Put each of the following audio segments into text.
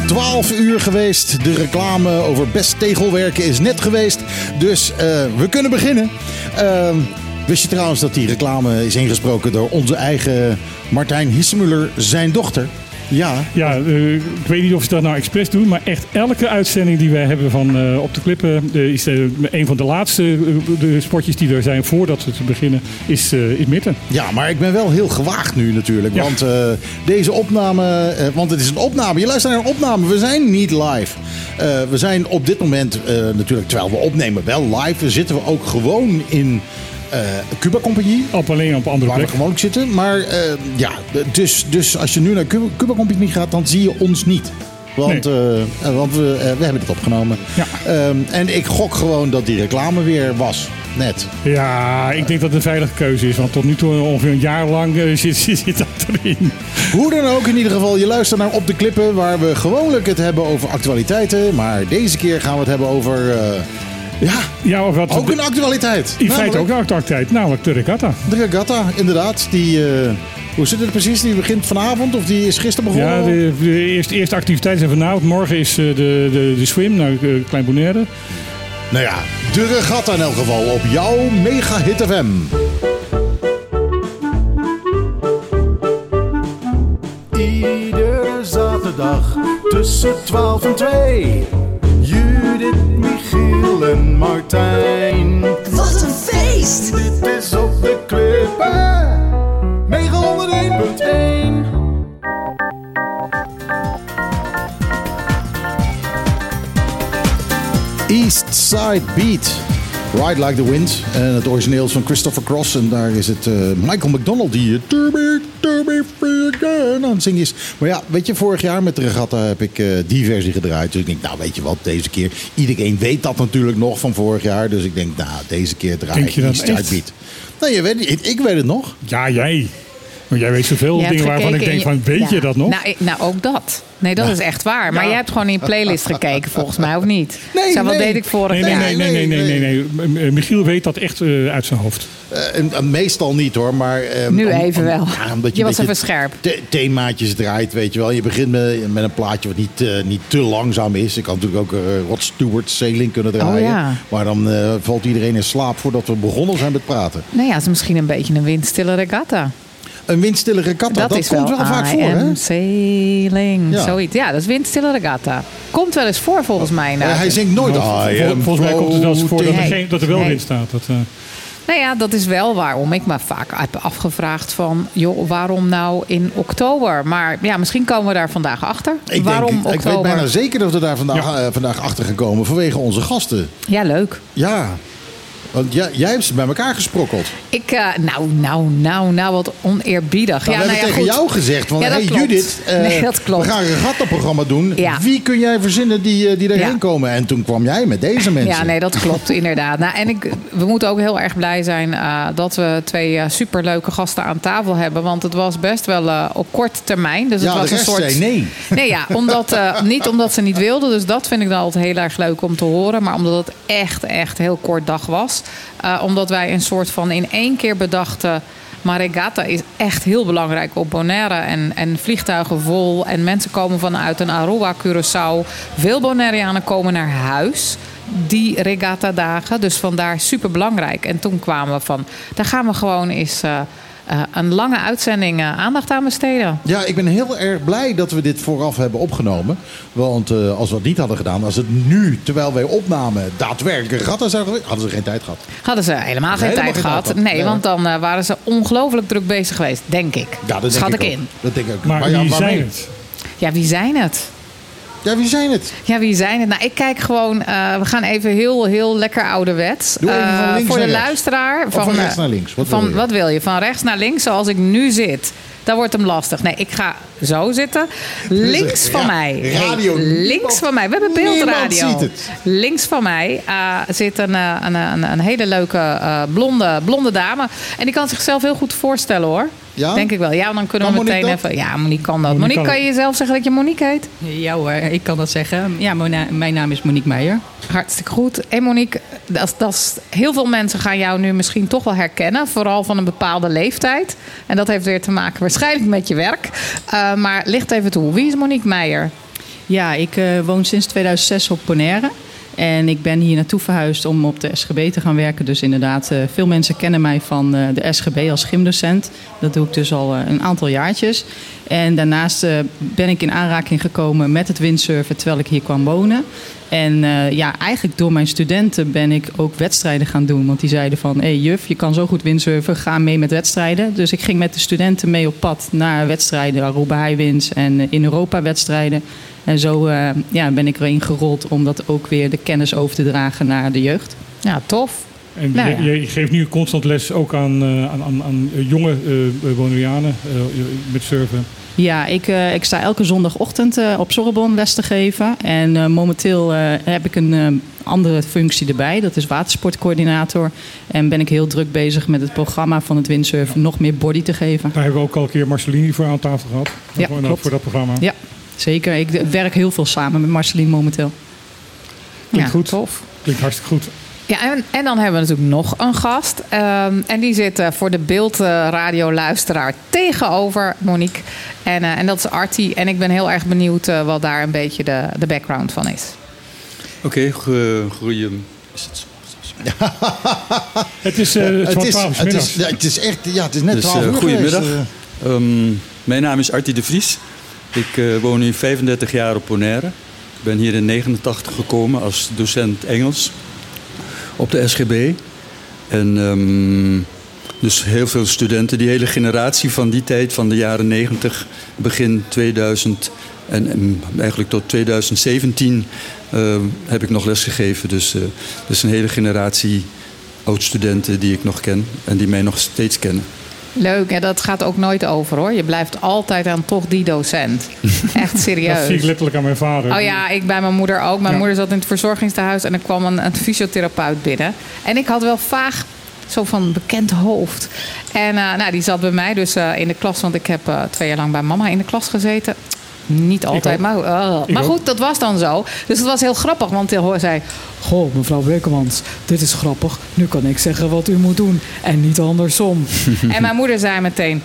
12 uur geweest. De reclame over best tegelwerken is net geweest. Dus we kunnen beginnen. Wist je trouwens dat die reclame is ingesproken door onze eigen Martijn Hissemuller, zijn dochter? Ja, ik weet niet of ze dat nou expres doen, maar echt elke uitzending die wij hebben van Op de Klippen is een van de laatste de spotjes die er zijn voordat we te beginnen is Mitten. Ja, maar ik ben wel heel gewaagd nu natuurlijk, want deze opname, want het is een opname. Je luistert naar een opname, we zijn niet live. We zijn op dit moment natuurlijk, terwijl we opnemen, wel live. We zitten ook gewoon in Cuba Compagnie. Alleen op andere waar plek. we gewoon zitten. Maar dus als je nu naar Cuba Compagnie gaat, dan zie je ons niet. Want we hebben het opgenomen. Ja. En ik gok gewoon dat die reclame weer was. Net. Ja, ik denk dat het een veilige keuze is. Want tot nu toe ongeveer een jaar lang zit dat erin. Hoe dan ook, in ieder geval, je luistert naar Op de Klippen, waar we gewoonlijk het hebben over actualiteiten. Maar deze keer gaan we het hebben over... ook een actualiteit. In feite ook een actualiteit, namelijk de regatta. De regatta, inderdaad. Die, hoe zit het precies? Die begint vanavond of die is gisteren begonnen? Ja, de eerste activiteit zijn vanavond. Morgen is de swim naar Klein Bonaire. Nou ja, de regatta in elk geval op jouw Mega Hit FM. Iedere zaterdag tussen 12 en 2. Judith, Michiel en Martijn. Wat een feest! Dit is Op de Klippen. Mega 101.1. East Side Beat. Ride Like the Wind. En het origineel is van Christopher Cross. En daar is het Michael McDonald die To be free again aan het zingen is. Maar ja, weet je, vorig jaar met de regatta heb ik die versie gedraaid. Dus ik denk, nou weet je wat, deze keer. Iedereen weet dat natuurlijk nog van vorig jaar. Dus ik denk, nou, deze keer draai ik East Side Beat. Nee, je weet niet. Ik weet het nog. Ja, jij. Maar jij weet zoveel dingen waarvan ik denk van, weet je dat nog? Nou, ook dat. Nee, dat is echt waar. Maar jij hebt gewoon in je playlist gekeken, volgens mij, of niet? Nee. Wat deed ik vorig jaar? Nee. Michiel weet dat echt uit zijn hoofd. Meestal niet hoor, maar... nu even wel. Omdat je was even scherp. Themaatjes draait, weet je wel. Je begint met een plaatje wat niet te langzaam is. Ik had natuurlijk ook Rod Stewart Sailing kunnen draaien. Oh, ja. Maar dan valt iedereen in slaap voordat we begonnen zijn met praten. Nou ja, het is misschien een beetje een windstille regatta. Een windstille regatta, dat komt wel vaak voor, hè? Sailing, zoiets. Ja, dat is windstille regatta. Komt wel eens voor, volgens mij. Hij zingt nooit. Volgens mij komt het wel eens voor dat er wel wind staat. Nou ja, dat is wel waarom ik me vaak heb afgevraagd van... joh, waarom nou in oktober? Maar ja, misschien komen we daar vandaag achter. Waarom oktober? Ik weet bijna zeker dat we daar vandaag achter gaan komen vanwege onze gasten. Ja, leuk. Ja. Want jij hebt ze bij elkaar gesprokkeld. Wat oneerbiedig. We hebben tegen jou gezegd, want hey Judith, dat klopt. We gaan een regatta-programma doen. Ja. Wie kun jij verzinnen die daarheen komen? En toen kwam jij met deze mensen. Ja, nee, dat klopt inderdaad. Nou, en we moeten ook heel erg blij zijn dat we 2 superleuke gasten aan tafel hebben. Want het was best wel op korte termijn. Dus het was de rest een soort... zei nee. Nee, ja, niet omdat ze niet wilden. Dus dat vind ik dan altijd heel erg leuk om te horen. Maar omdat het echt heel kort dag was. Omdat wij een soort van in 1 keer bedachten... maar regatta is echt heel belangrijk op Bonaire. En vliegtuigen vol. En mensen komen vanuit een Aruba, Curaçao. Veel Bonaireanen komen naar huis... die regatta-dagen. Dus vandaar super belangrijk. En toen kwamen we van... daar gaan we gewoon eens... een lange uitzending aandacht aan besteden. Ja, ik ben heel erg blij dat we dit vooraf hebben opgenomen. Want als we het niet hadden gedaan, als het nu, terwijl wij opnamen, daadwerkelijk regatta zouden, hadden ze geen tijd gehad. Hadden ze helemaal geen tijd gehad. Nee, want dan waren ze ongelooflijk druk bezig geweest, denk ik. Ja, dat schat denk ik ook. in. Dat denk ik ook. Maar wie zijn het? Ja, wie zijn het? Ja, wie zijn het? Ja, wie zijn het? Nou, ik kijk gewoon... we gaan even heel lekker ouderwets. Doe even van links voor de naar rechts. luisteraar... Of van rechts naar links. Wat wil je? Van rechts naar links, zoals ik nu zit. Dat wordt hem lastig. Nee, ik ga zo zitten. Links van mij. Radio. Links van mij. We hebben beeldradio. Niemand ziet het. Links van mij zit een hele leuke blonde dame. En die kan zichzelf heel goed voorstellen, hoor. Ja? Denk ik wel. Ja, dan kunnen we meteen even... Ja, Monique kan dat. Monique, kan je jezelf zeggen dat je Monique heet? Ja hoor, ik kan dat zeggen. Ja, mijn naam is Monique Meijer. Hartstikke goed. En Monique, heel veel mensen gaan jou nu misschien toch wel herkennen. Vooral van een bepaalde leeftijd. En dat heeft weer te maken waarschijnlijk met je werk. Maar licht even toe. Wie is Monique Meijer? Ja, ik woon sinds 2006 op Bonaire. En ik ben hier naartoe verhuisd om op de SGB te gaan werken. Dus inderdaad, veel mensen kennen mij van de SGB als gymdocent. Dat doe ik dus al een aantal jaartjes. En daarnaast ben ik in aanraking gekomen met het windsurfen terwijl ik hier kwam wonen. En eigenlijk door mijn studenten ben ik ook wedstrijden gaan doen. Want die zeiden van, hey juf, je kan zo goed windsurfen, ga mee met wedstrijden. Dus ik ging met de studenten mee op pad naar wedstrijden, Aruba High Winds en in Europa wedstrijden. En zo ben ik erin gerold om dat ook weer de kennis over te dragen naar de jeugd. Ja, tof. En je geeft nu constant les ook aan jonge Bonaireanen met surfen. Ja, ik sta elke zondagochtend op Sorbonne les te geven. En momenteel heb ik een andere functie erbij. Dat is watersportcoördinator. En ben ik heel druk bezig met het programma van het windsurfen nog meer body te geven. Daar hebben we ook al een keer Marceline voor aan tafel gehad. Ja, klopt. Voor dat programma. Ja, zeker. Ik werk heel veel samen met Marceline momenteel. Klinkt goed. Tof. Klinkt hartstikke goed. Ja, en dan hebben we natuurlijk nog een gast. En die zit voor de beeldradioluisteraar tegenover Monique. En dat is Artie. En ik ben heel erg benieuwd wat daar een beetje de background van is. Oké, goeie... Is het zo? Het is 12 middags. Het is echt, het is net 12 uur goedemiddag. geweest. Mijn naam is Artie de Vries. Ik woon nu 35 jaar op Bonaire. Ik ben hier in 1989 gekomen als docent Engels op de SGB. En dus heel veel studenten, die hele generatie van die tijd, van de jaren 90, begin 2000 en eigenlijk tot 2017 heb ik nog lesgegeven. Dus een hele generatie oud-studenten die ik nog ken en die mij nog steeds kennen. Leuk, en dat gaat ook nooit over hoor. Je blijft altijd aan toch die docent. Echt serieus. Dat zie ik letterlijk aan mijn vader. Oh ja, ik bij mijn moeder ook. Mijn moeder zat in het verzorgingstehuis en er kwam een fysiotherapeut binnen. En ik had wel vaag zo van bekend hoofd. En die zat bij mij dus in de klas, want ik heb 2 jaar lang bij mama in de klas gezeten. Niet altijd, maar goed, dat was dan zo. Dus het was heel grappig, want hij zei... Goh, mevrouw Bekermans, dit is grappig. Nu kan ik zeggen wat u moet doen en niet andersom. En mijn moeder zei meteen...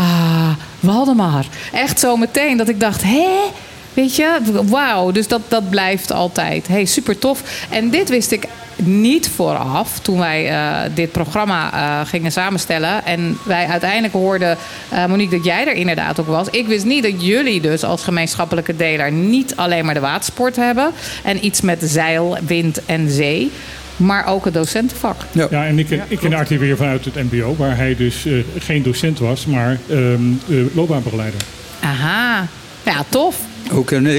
Waldemar. Echt zo meteen dat ik dacht... Weet je, wauw. Dus dat blijft altijd. Super tof. En dit wist ik niet vooraf toen wij dit programma gingen samenstellen. En wij uiteindelijk hoorden, Monique, dat jij er inderdaad ook was. Ik wist niet dat jullie dus als gemeenschappelijke deler niet alleen maar de watersport hebben. En iets met zeil, wind en zee. Maar ook het docentenvak. Ja, en ik ken Artie weer vanuit het mbo. Waar hij dus geen docent was, maar loopbaanbegeleider. Aha. Ja, tof. Oké, nee,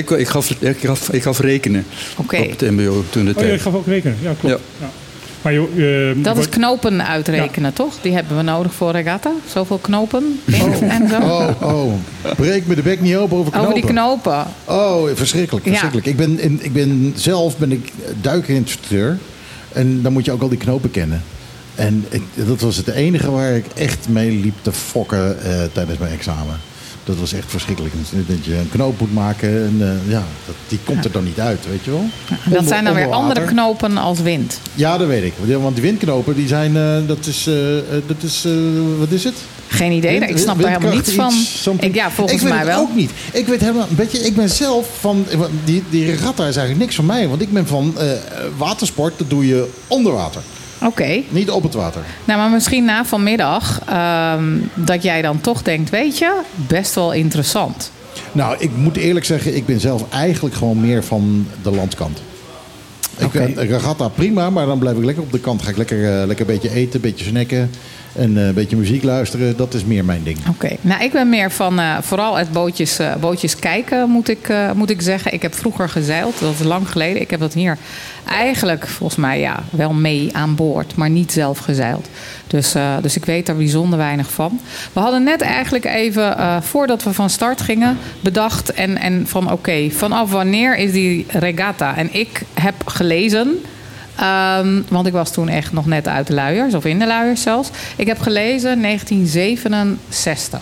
ik gaf rekenen op het mbo toen de tijd. Ja, ik gaf ook rekenen. Ja, klopt. Ja. Maar, dat is knopen uitrekenen, toch? Die hebben we nodig voor regatta. Zoveel knopen en zo. Breek me de bek niet open over knopen. Over die knopen. Oh, verschrikkelijk. Ja. Ik ben zelf duikerinstructeur. En dan moet je ook al die knopen kennen. En dat was het enige waar ik echt mee liep te fokken tijdens mijn examen. Dat was echt verschrikkelijk. Dat je een knoop moet maken en die komt er dan niet uit, weet je wel. Ja, dat zijn dan weer andere knopen als wind. Ja, dat weet ik. Want die windknopen, die zijn, dat is wat is het? Geen idee, ik snap daar helemaal niets van. Volgens mij wel. Ik ook niet. Ik weet helemaal, ik ben zelf van, die regatta is eigenlijk niks van mij. Want ik ben van watersport, dat doe je onder water. Oké. Niet op het water. Nou, maar misschien na vanmiddag dat jij dan toch denkt, weet je, best wel interessant. Nou, ik moet eerlijk zeggen, ik ben zelf eigenlijk gewoon meer van de landkant. Regatta prima, maar dan blijf ik lekker op de kant. Ga ik lekker een beetje eten, een beetje snacken en een beetje muziek luisteren. Dat is meer mijn ding. Oké. Nou, ik ben meer van vooral het bootjes kijken, moet ik zeggen. Ik heb vroeger gezeild, dat is lang geleden. Ik heb dat hier eigenlijk volgens mij wel mee aan boord, maar niet zelf gezeild. Dus ik weet daar bijzonder weinig van. We hadden net eigenlijk even, voordat we van start gingen, bedacht en van oké, vanaf wanneer is die regatta? En ik heb gelezen, want ik was toen echt nog net uit de luiers, of in de luiers zelfs. Ik heb gelezen 1967.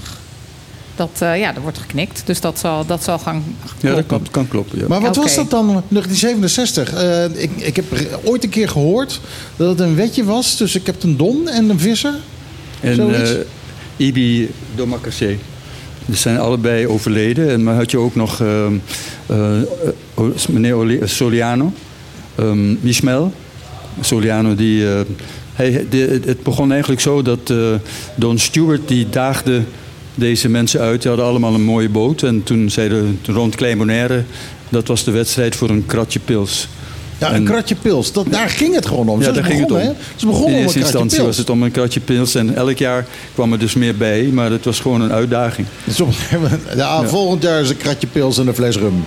Er wordt geknikt, dus dat zal gaan kloppen. Ja, dat kan kloppen. Ja. Maar wat was dat dan, 1967? Ik heb ooit een keer gehoord dat het een wetje was tussen Captain Don en een visser. En Ibi Domakase. Die zijn allebei overleden. En maar had je ook nog meneer Soliano. Ismael Soliano. Het begon eigenlijk zo dat Don Stewart die daagde deze mensen uit. Die hadden allemaal een mooie boot. En toen zeiden rond Klein Bonaire, dat was de wedstrijd voor een kratje pils. Ja, een kratje pils. Daar ging het gewoon om. Ja, daar ging het om. Ze begonnen in om eerste een kratje instantie pils. was het om een kratje pils. En elk jaar kwam er dus meer bij. Maar het was gewoon een uitdaging. Dus volgend jaar is een kratje pils en een fles rum.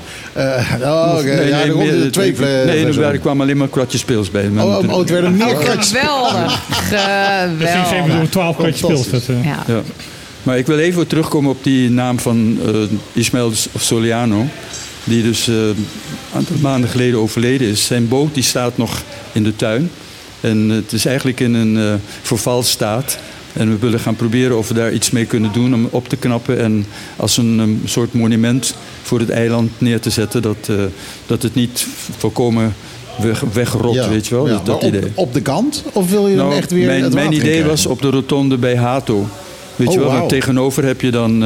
Er kwamen alleen maar kratjes pils bij. Het werden meer kratjes. Geweldig. Misschien geven we 12 kratjes pils. Ja. Ja. Maar ik wil even terugkomen op die naam van Ismael Soliano. Die dus een aantal maanden geleden overleden is. Zijn boot die staat nog in de tuin. En het is eigenlijk in een vervalstaat. En we willen gaan proberen of we daar iets mee kunnen doen om op te knappen. En als een soort monument voor het eiland neer te zetten. Dat het niet volkomen wegrot, weet je wel. Ja, dat idee. Op de kant? Of wil je dan echt weer Mijn idee was op de rotonde bij Hato. Weet je wel, wauw. Tegenover heb je dan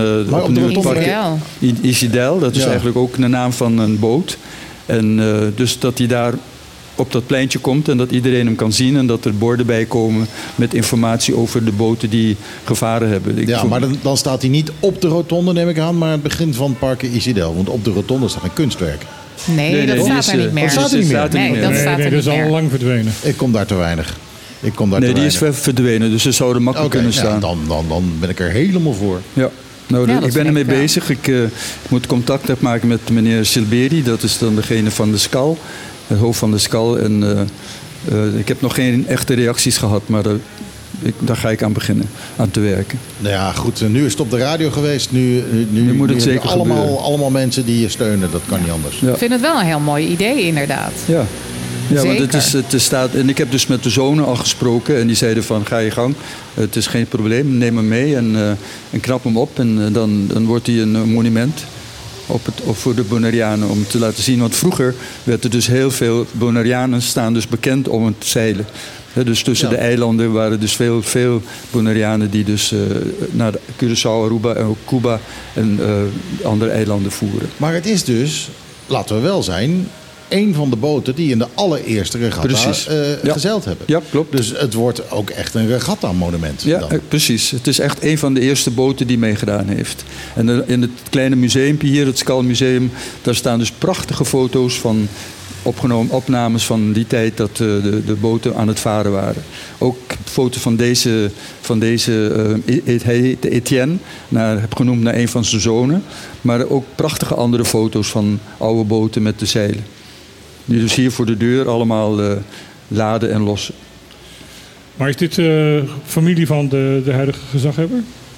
Isidel. Dat is eigenlijk ook de naam van een boot. En dus dat hij daar op dat pleintje komt en dat iedereen hem kan zien. En dat er borden bij komen met informatie over de boten die gevaren hebben. Maar dan staat hij niet op de rotonde, neem ik aan, maar aan het begin van Parken Isidel. Want op de rotonde staat een kunstwerk. Nee, dat staat er niet meer. Dat staat er niet meer? Nee, dat is al lang verdwenen. Ik kom daar te weinig. Die is verdwenen, dus ze zouden makkelijk kunnen staan. Dan ben ik er helemaal voor. Ja. Ik ben ermee bezig. Ik moet contact maken met meneer Silberi. Dat is dan degene van de Skal. Het hoofd van de Skal. En ik heb nog geen echte reacties gehad, maar daar ga ik aan beginnen, aan te werken. Nou ja, goed. Nu is het op de radio geweest. Nu moet het zeker allemaal mensen die je steunen. Dat kan niet anders. Ja. Ik vind het wel een heel mooi idee, inderdaad. Ja. Ja, want het staat. En ik heb dus met de zonen al gesproken. En die zeiden van, ga je gang. Het is geen probleem, neem hem mee en knap hem op. En dan wordt hij een monument voor de Bonaireanen om te laten zien. Want vroeger werd er dus heel veel Bonaireanen staan dus bekend om het zeilen. Dus tussen de eilanden waren dus veel Bonaireanen die dus naar Curaçao, Aruba en ook Cuba en andere eilanden voeren. Maar het is dus, laten we wel zijn, een van de boten die in de allereerste regatta gezeild hebben. Ja, klopt. Dus het wordt ook echt een regatta-monument. Ja, precies. Het is echt een van de eerste boten die meegedaan heeft. En in het kleine museumpje hier, het Skal Museum, daar staan dus prachtige foto's van opnames van die tijd dat de boten aan het varen waren. Ook foto's van deze hij heet Etienne, heb genoemd naar een van zijn zonen. Maar ook prachtige andere foto's van oude boten met de zeilen. Die dus hier voor de deur allemaal laden en lossen. Maar is dit familie van de huidige gezaghebber?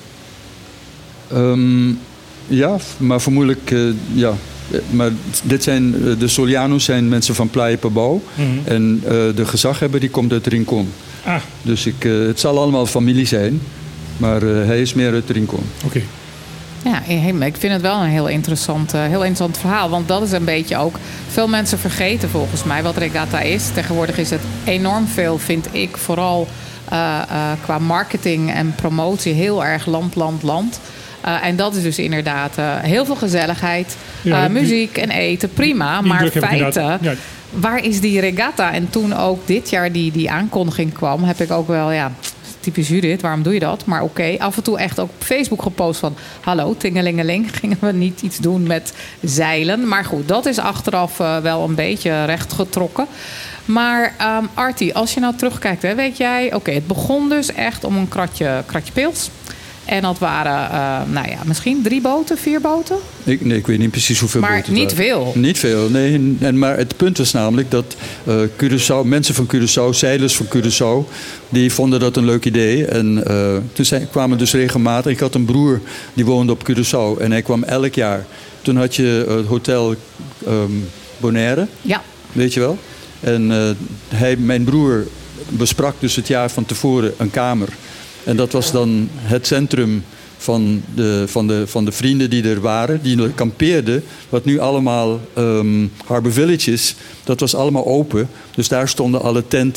Ja, maar vermoedelijk ja. Maar de Soliano's zijn mensen van Playa Pabao. Mm-hmm. En de gezaghebber die komt uit Rincon. Ah. Dus het zal allemaal familie zijn. Maar hij is meer uit Rincon. Oké. Ja, ik vind het wel een heel interessant verhaal. Want dat is een beetje ook... Veel mensen vergeten volgens mij wat regatta is. Tegenwoordig is het enorm veel, vind ik. Vooral qua marketing en promotie heel erg land. En dat is dus inderdaad heel veel gezelligheid. Muziek en eten, prima. Maar feiten... Ja. Waar is die regatta? En toen ook dit jaar die aankondiging kwam... heb ik ook wel... typisch Judith, waarom doe je dat? Maar oké, af en toe echt ook op Facebook gepost van... hallo, tingelingeling, gingen we niet iets doen met zeilen? Maar goed, dat is achteraf wel een beetje rechtgetrokken. Maar Artie, als je nou terugkijkt, hè, weet jij... oké, het begon dus echt om een kratje pils... En dat waren, misschien 3 boten, 4 boten? Ik weet niet precies hoeveel boten het waren. Maar niet veel. Niet veel, nee. Maar het punt was namelijk dat mensen van Curaçao, zeilers van Curaçao... die vonden dat een leuk idee. En toen kwamen dus regelmatig... Ik had een broer die woonde op Curaçao en hij kwam elk jaar. Toen had je het hotel Bonaire, weet je wel. En mijn broer besprak dus het jaar van tevoren een kamer... En dat was dan het centrum van de vrienden die er waren. Die kampeerden. Wat nu allemaal Harbour Village is. Dat was allemaal open. Dus daar stonden alle tenten.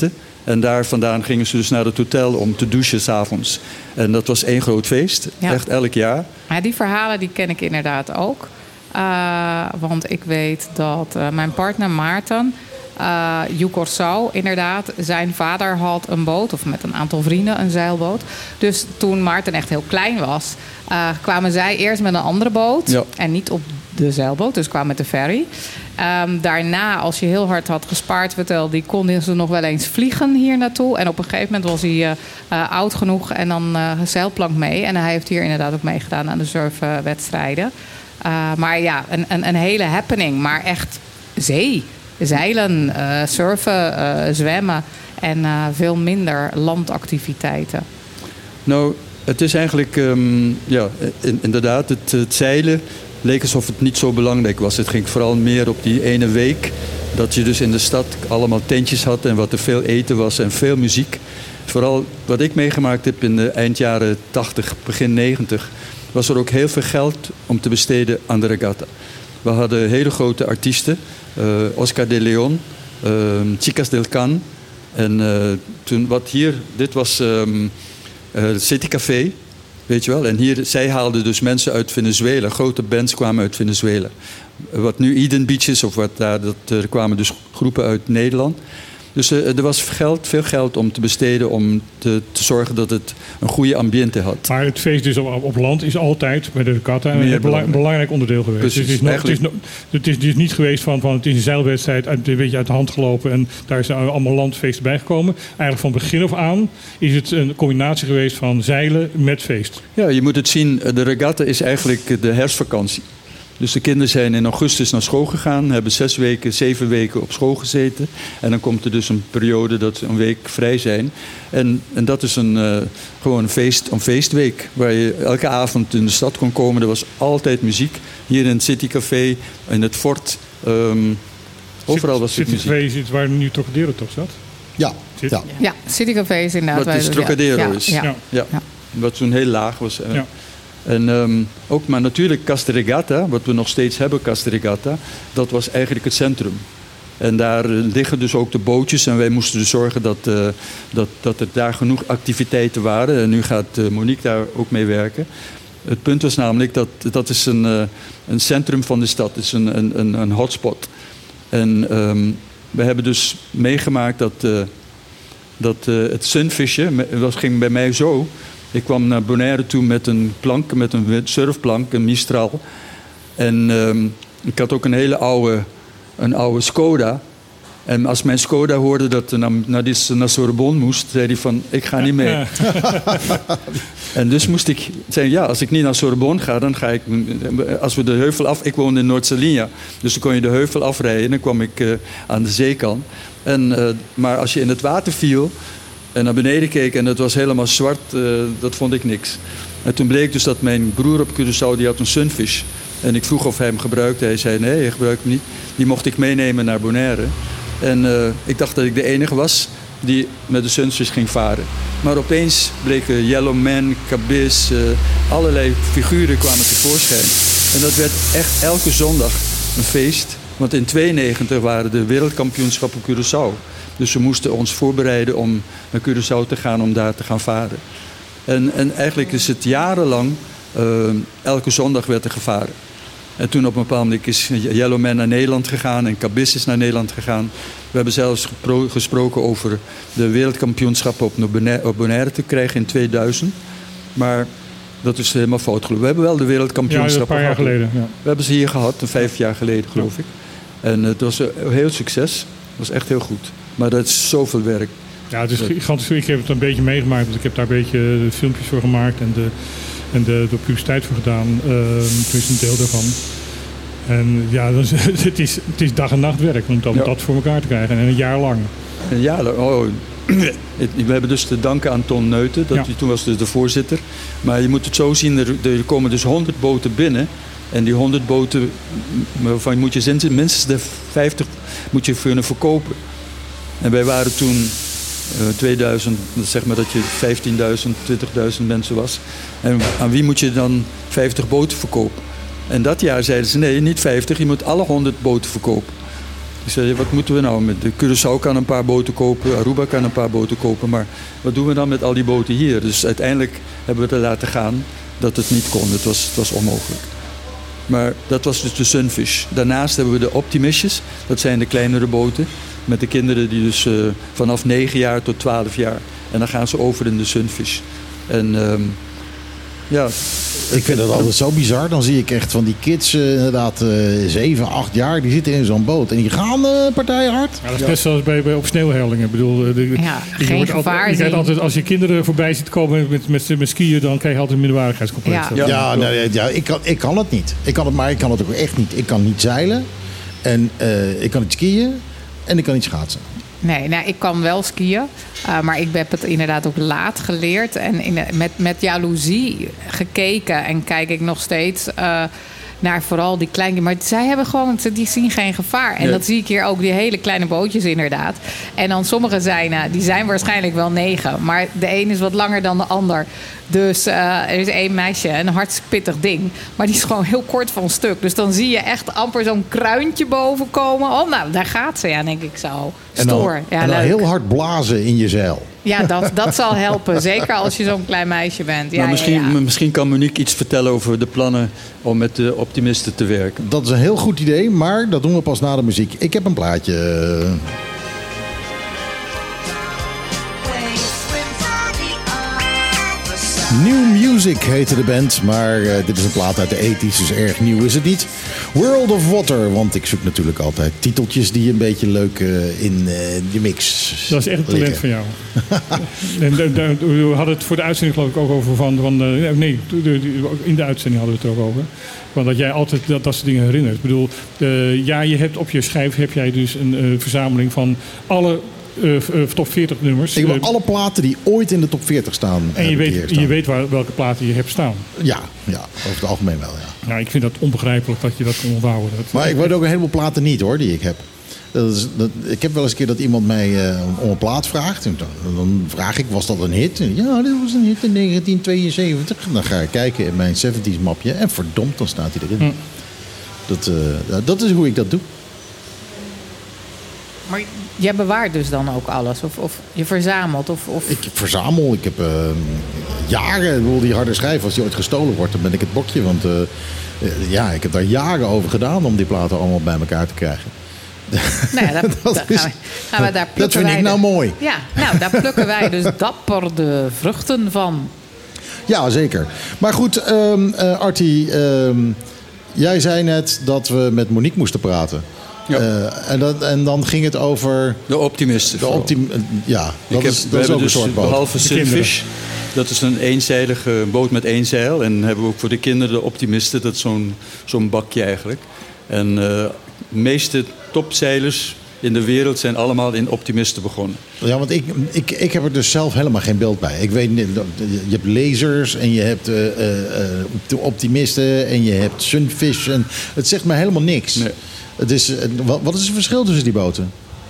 En daar vandaan gingen ze dus naar het hotel om te douchen 's avonds. En dat was één groot feest, echt elk jaar. Ja, die verhalen die ken ik inderdaad ook. Want ik weet dat mijn partner Maarten, Jugorsau, inderdaad, zijn vader had een boot, of met een aantal vrienden een zeilboot. Dus toen Maarten echt heel klein was, kwamen zij eerst met een andere boot en niet op de zeilboot, dus kwamen met de ferry. Daarna, als je heel hard had gespaard, vertelde die konden ze nog wel eens vliegen hier naartoe. En op een gegeven moment was hij oud genoeg en dan een zeilplank mee. En hij heeft hier inderdaad ook meegedaan aan de surfwedstrijden. Maar ja, een hele happening. Maar echt zee, zeilen, surfen, zwemmen en veel minder landactiviteiten. Nou, het is eigenlijk, inderdaad, het zeilen leek alsof het niet zo belangrijk was. Het ging vooral meer op die ene week dat je dus in de stad allemaal tentjes had en wat er veel eten was en veel muziek. Vooral wat ik meegemaakt heb in de eind jaren 80, begin 90, was er ook heel veel geld om te besteden aan de regatta. We hadden hele grote artiesten, Oscar de Leon, Chicas del Can. En toen dit was City Café, weet je wel. En hier, zij haalden dus mensen uit Venezuela, grote bands kwamen uit Venezuela. Wat nu Eden Beach is, of er kwamen dus groepen uit Nederland. Dus er was veel geld om te besteden om te zorgen dat het een goede ambiente had. Maar het feest dus op land is altijd bij de regatta een belangrijk onderdeel geweest. Precies, het is niet geweest van het is een zeilwedstrijd een beetje uit de hand gelopen en daar zijn allemaal landfeesten bijgekomen. Eigenlijk van begin af aan is het een combinatie geweest van zeilen met feest. Ja, je moet het zien, de regatta is eigenlijk de herfstvakantie. Dus de kinderen zijn in augustus naar school gegaan, hebben 7 weken op school gezeten. En dan komt er dus een periode dat ze een week vrij zijn. En dat is gewoon een feestweek waar je elke avond in de stad kon komen. Er was altijd muziek. Hier in het City Café, in het fort, overal was het muziek. City Café zit waar nu Trocadero toch zat? Ja, City Café is inderdaad. Wat is Trocadero is. Ja. Wat toen heel laag was. En ook, maar natuurlijk Casa de Regatta, wat we nog steeds hebben, Casa de Regatta, dat was eigenlijk het centrum. En daar liggen dus ook de bootjes en wij moesten dus zorgen dat er daar genoeg activiteiten waren. En nu gaat Monique daar ook mee werken. Het punt was namelijk dat is een centrum van de stad, het is een hotspot. En we hebben dus meegemaakt dat het sunfishen, dat ging bij mij zo. Ik kwam naar Bonaire toe met een surfplank, een Mistral. En ik had ook een hele oude Skoda. En als mijn Skoda hoorde dat naar Sorbonne moest, zei hij van, ik ga niet mee. En dus moest ik zeggen, ja, als ik niet naar Sorbonne ga, dan ga ik, als we de heuvel af, ik woonde in Noord-Saligna, dus dan kon je de heuvel afrijden en dan kwam ik aan de zeekant. Maar als je in het water viel en naar beneden keek en het was helemaal zwart, dat vond ik niks. En toen bleek dus dat mijn broer op Curaçao, die had een sunfish. En ik vroeg of hij hem gebruikte. Hij zei, nee, hij gebruikt hem niet. Die mocht ik meenemen naar Bonaire. En ik dacht dat ik de enige was die met de sunfish ging varen. Maar opeens bleken Yellowman, Cabis, allerlei figuren kwamen tevoorschijn. En dat werd echt elke zondag een feest. Want in 1992 waren de wereldkampioenschappen op Curaçao. Dus we moesten ons voorbereiden om naar Curaçao te gaan, om daar te gaan varen. En eigenlijk is het jarenlang, elke zondag werd er gevaren. En toen op een bepaald moment is Yellowman naar Nederland gegaan en Cabis is naar Nederland gegaan. We hebben zelfs gesproken over de wereldkampioenschappen op Bonaire te krijgen in 2000. Maar dat is helemaal fout gelopen. We hebben wel de wereldkampioenschappen gehad. Ja, een paar jaar geleden. Ja. We hebben ze hier gehad, 5 jaar geleden geloof ik. En het was een heel succes. Het was echt heel goed. Maar dat is zoveel werk. Ja, het is gigantisch. Ik heb het een beetje meegemaakt. Want ik heb daar een beetje de filmpjes voor gemaakt. En de publiciteit voor gedaan. Tenminste een deel daarvan. En ja, het is dag en nacht werk om dat voor elkaar te krijgen. En een jaar lang. Een jaar lang? Oh. We hebben dus te danken aan Ton Neuten. Toen was dus de voorzitter. Maar je moet het zo zien. Er komen dus 100 boten binnen. En die 100 boten, waarvan moet je minstens de 50 moet je kunnen verkopen. En wij waren toen 2000, zeg maar dat je 15.000, 20.000 mensen was. En aan wie moet je dan 50 boten verkopen? En dat jaar zeiden ze, nee, niet 50, je moet alle 100 boten verkopen. Ik zei, wat moeten we nou? Met de Curaçao kan een paar boten kopen, Aruba kan een paar boten kopen, maar wat doen we dan met al die boten hier? Dus uiteindelijk hebben we het er laten gaan dat het niet kon. Het was onmogelijk. Maar dat was dus de Sunfish. Daarnaast hebben we de Optimistjes. Dat zijn de kleinere boten met de kinderen die dus vanaf 9 jaar tot 12 jaar. En dan gaan ze over in de Sunfish. En ja... Ik vind dat altijd zo bizar. Dan zie ik echt van die kids, inderdaad 7, 8 jaar, die zitten in zo'n boot. En die gaan partijen hard. Ja, dat is net zoals op sneeuwhellingen. Ik bedoel, geen gevaar. Je krijgt altijd, als je kinderen voorbij ziet komen met skiën, dan krijg je altijd een minderwaardigheidscomplex. Ik kan het niet. Ik kan het ook echt niet. Ik kan niet zeilen. En ik kan niet skiën. En ik kan niet schaatsen. Nee, ik kan wel skiën. Maar ik heb het inderdaad ook laat geleerd. En met jaloezie gekeken. En kijk ik nog steeds naar vooral die kleine... Maar zij hebben gewoon... Die zien geen gevaar. En dat zie ik hier ook. Die hele kleine bootjes inderdaad. En dan sommige die zijn waarschijnlijk wel 9. Maar de een is wat langer dan de ander. Dus er is 1 meisje, een hartstikke pittig ding. Maar die is gewoon heel kort van stuk. Dus dan zie je echt amper zo'n kruintje boven komen. Oh, nou, daar gaat ze. Ja, denk ik zo. Stoer. En dan heel hard blazen in je zeil. Ja, dat zal helpen. Zeker als je zo'n klein meisje bent. Ja, misschien kan Monique iets vertellen over de plannen om met de Optimisten te werken. Dat is een heel goed idee, maar dat doen we pas na de muziek. Ik heb een plaatje. New Music heette de band, maar dit is een plaat uit de 80's, dus erg nieuw is het niet. World of Water, want ik zoek natuurlijk altijd titeltjes die een beetje leuk in je mix. Dat is echt een talent van jou. We hadden het voor de uitzending geloof ik ook over in de uitzending hadden we het er ook over. Want dat jij altijd dat soort dingen herinnert. Ik bedoel, je hebt op je schijf heb jij dus een verzameling van alle top 40 nummers. Ik heb alle platen die ooit in de top 40 staan. En je weet welke platen je hebt staan. Ja, over het algemeen wel, ja. Nou, ik vind dat onbegrijpelijk dat je dat kon onthouden. Maar ik weet ook een heleboel platen niet, hoor, die ik heb. Ik heb wel eens een keer dat iemand mij om een plaat vraagt. En dan vraag ik, was dat een hit? En, ja, dit was een hit in 1972. En dan ga ik kijken in mijn 70's mapje. En verdomd, dan staat hij erin. Dat is hoe ik dat doe. Maar jij bewaart dus dan ook alles? Of je verzamelt? Of... Ik verzamel. Ik heb jaren... Die harde schijf, als die ooit gestolen wordt, dan ben ik het bokje. Want ik heb daar jaren over gedaan om die platen allemaal bij elkaar te krijgen. Nou ja, dat vind ik nou mooi. Ja, nou, daar plukken wij dus dapper de vruchten van. Ja, zeker. Maar goed, Artie, jij zei net dat we met Monique moesten praten. Ja. En dan ging het over... De Optimisten. Dat is ook een soort boot. Behalve Sunfish, dat is een eenzijdige boot met 1 zeil. En hebben we ook voor de kinderen de Optimisten. Dat is zo'n bakje eigenlijk. En de meeste topzeilers in de wereld zijn allemaal in Optimisten begonnen. Ja, want ik heb er dus zelf helemaal geen beeld bij. Ik weet niet, je hebt lasers en je hebt de Optimisten en je hebt Sunfish. En het zegt me helemaal niks. Nee. Wat is het verschil tussen die boten?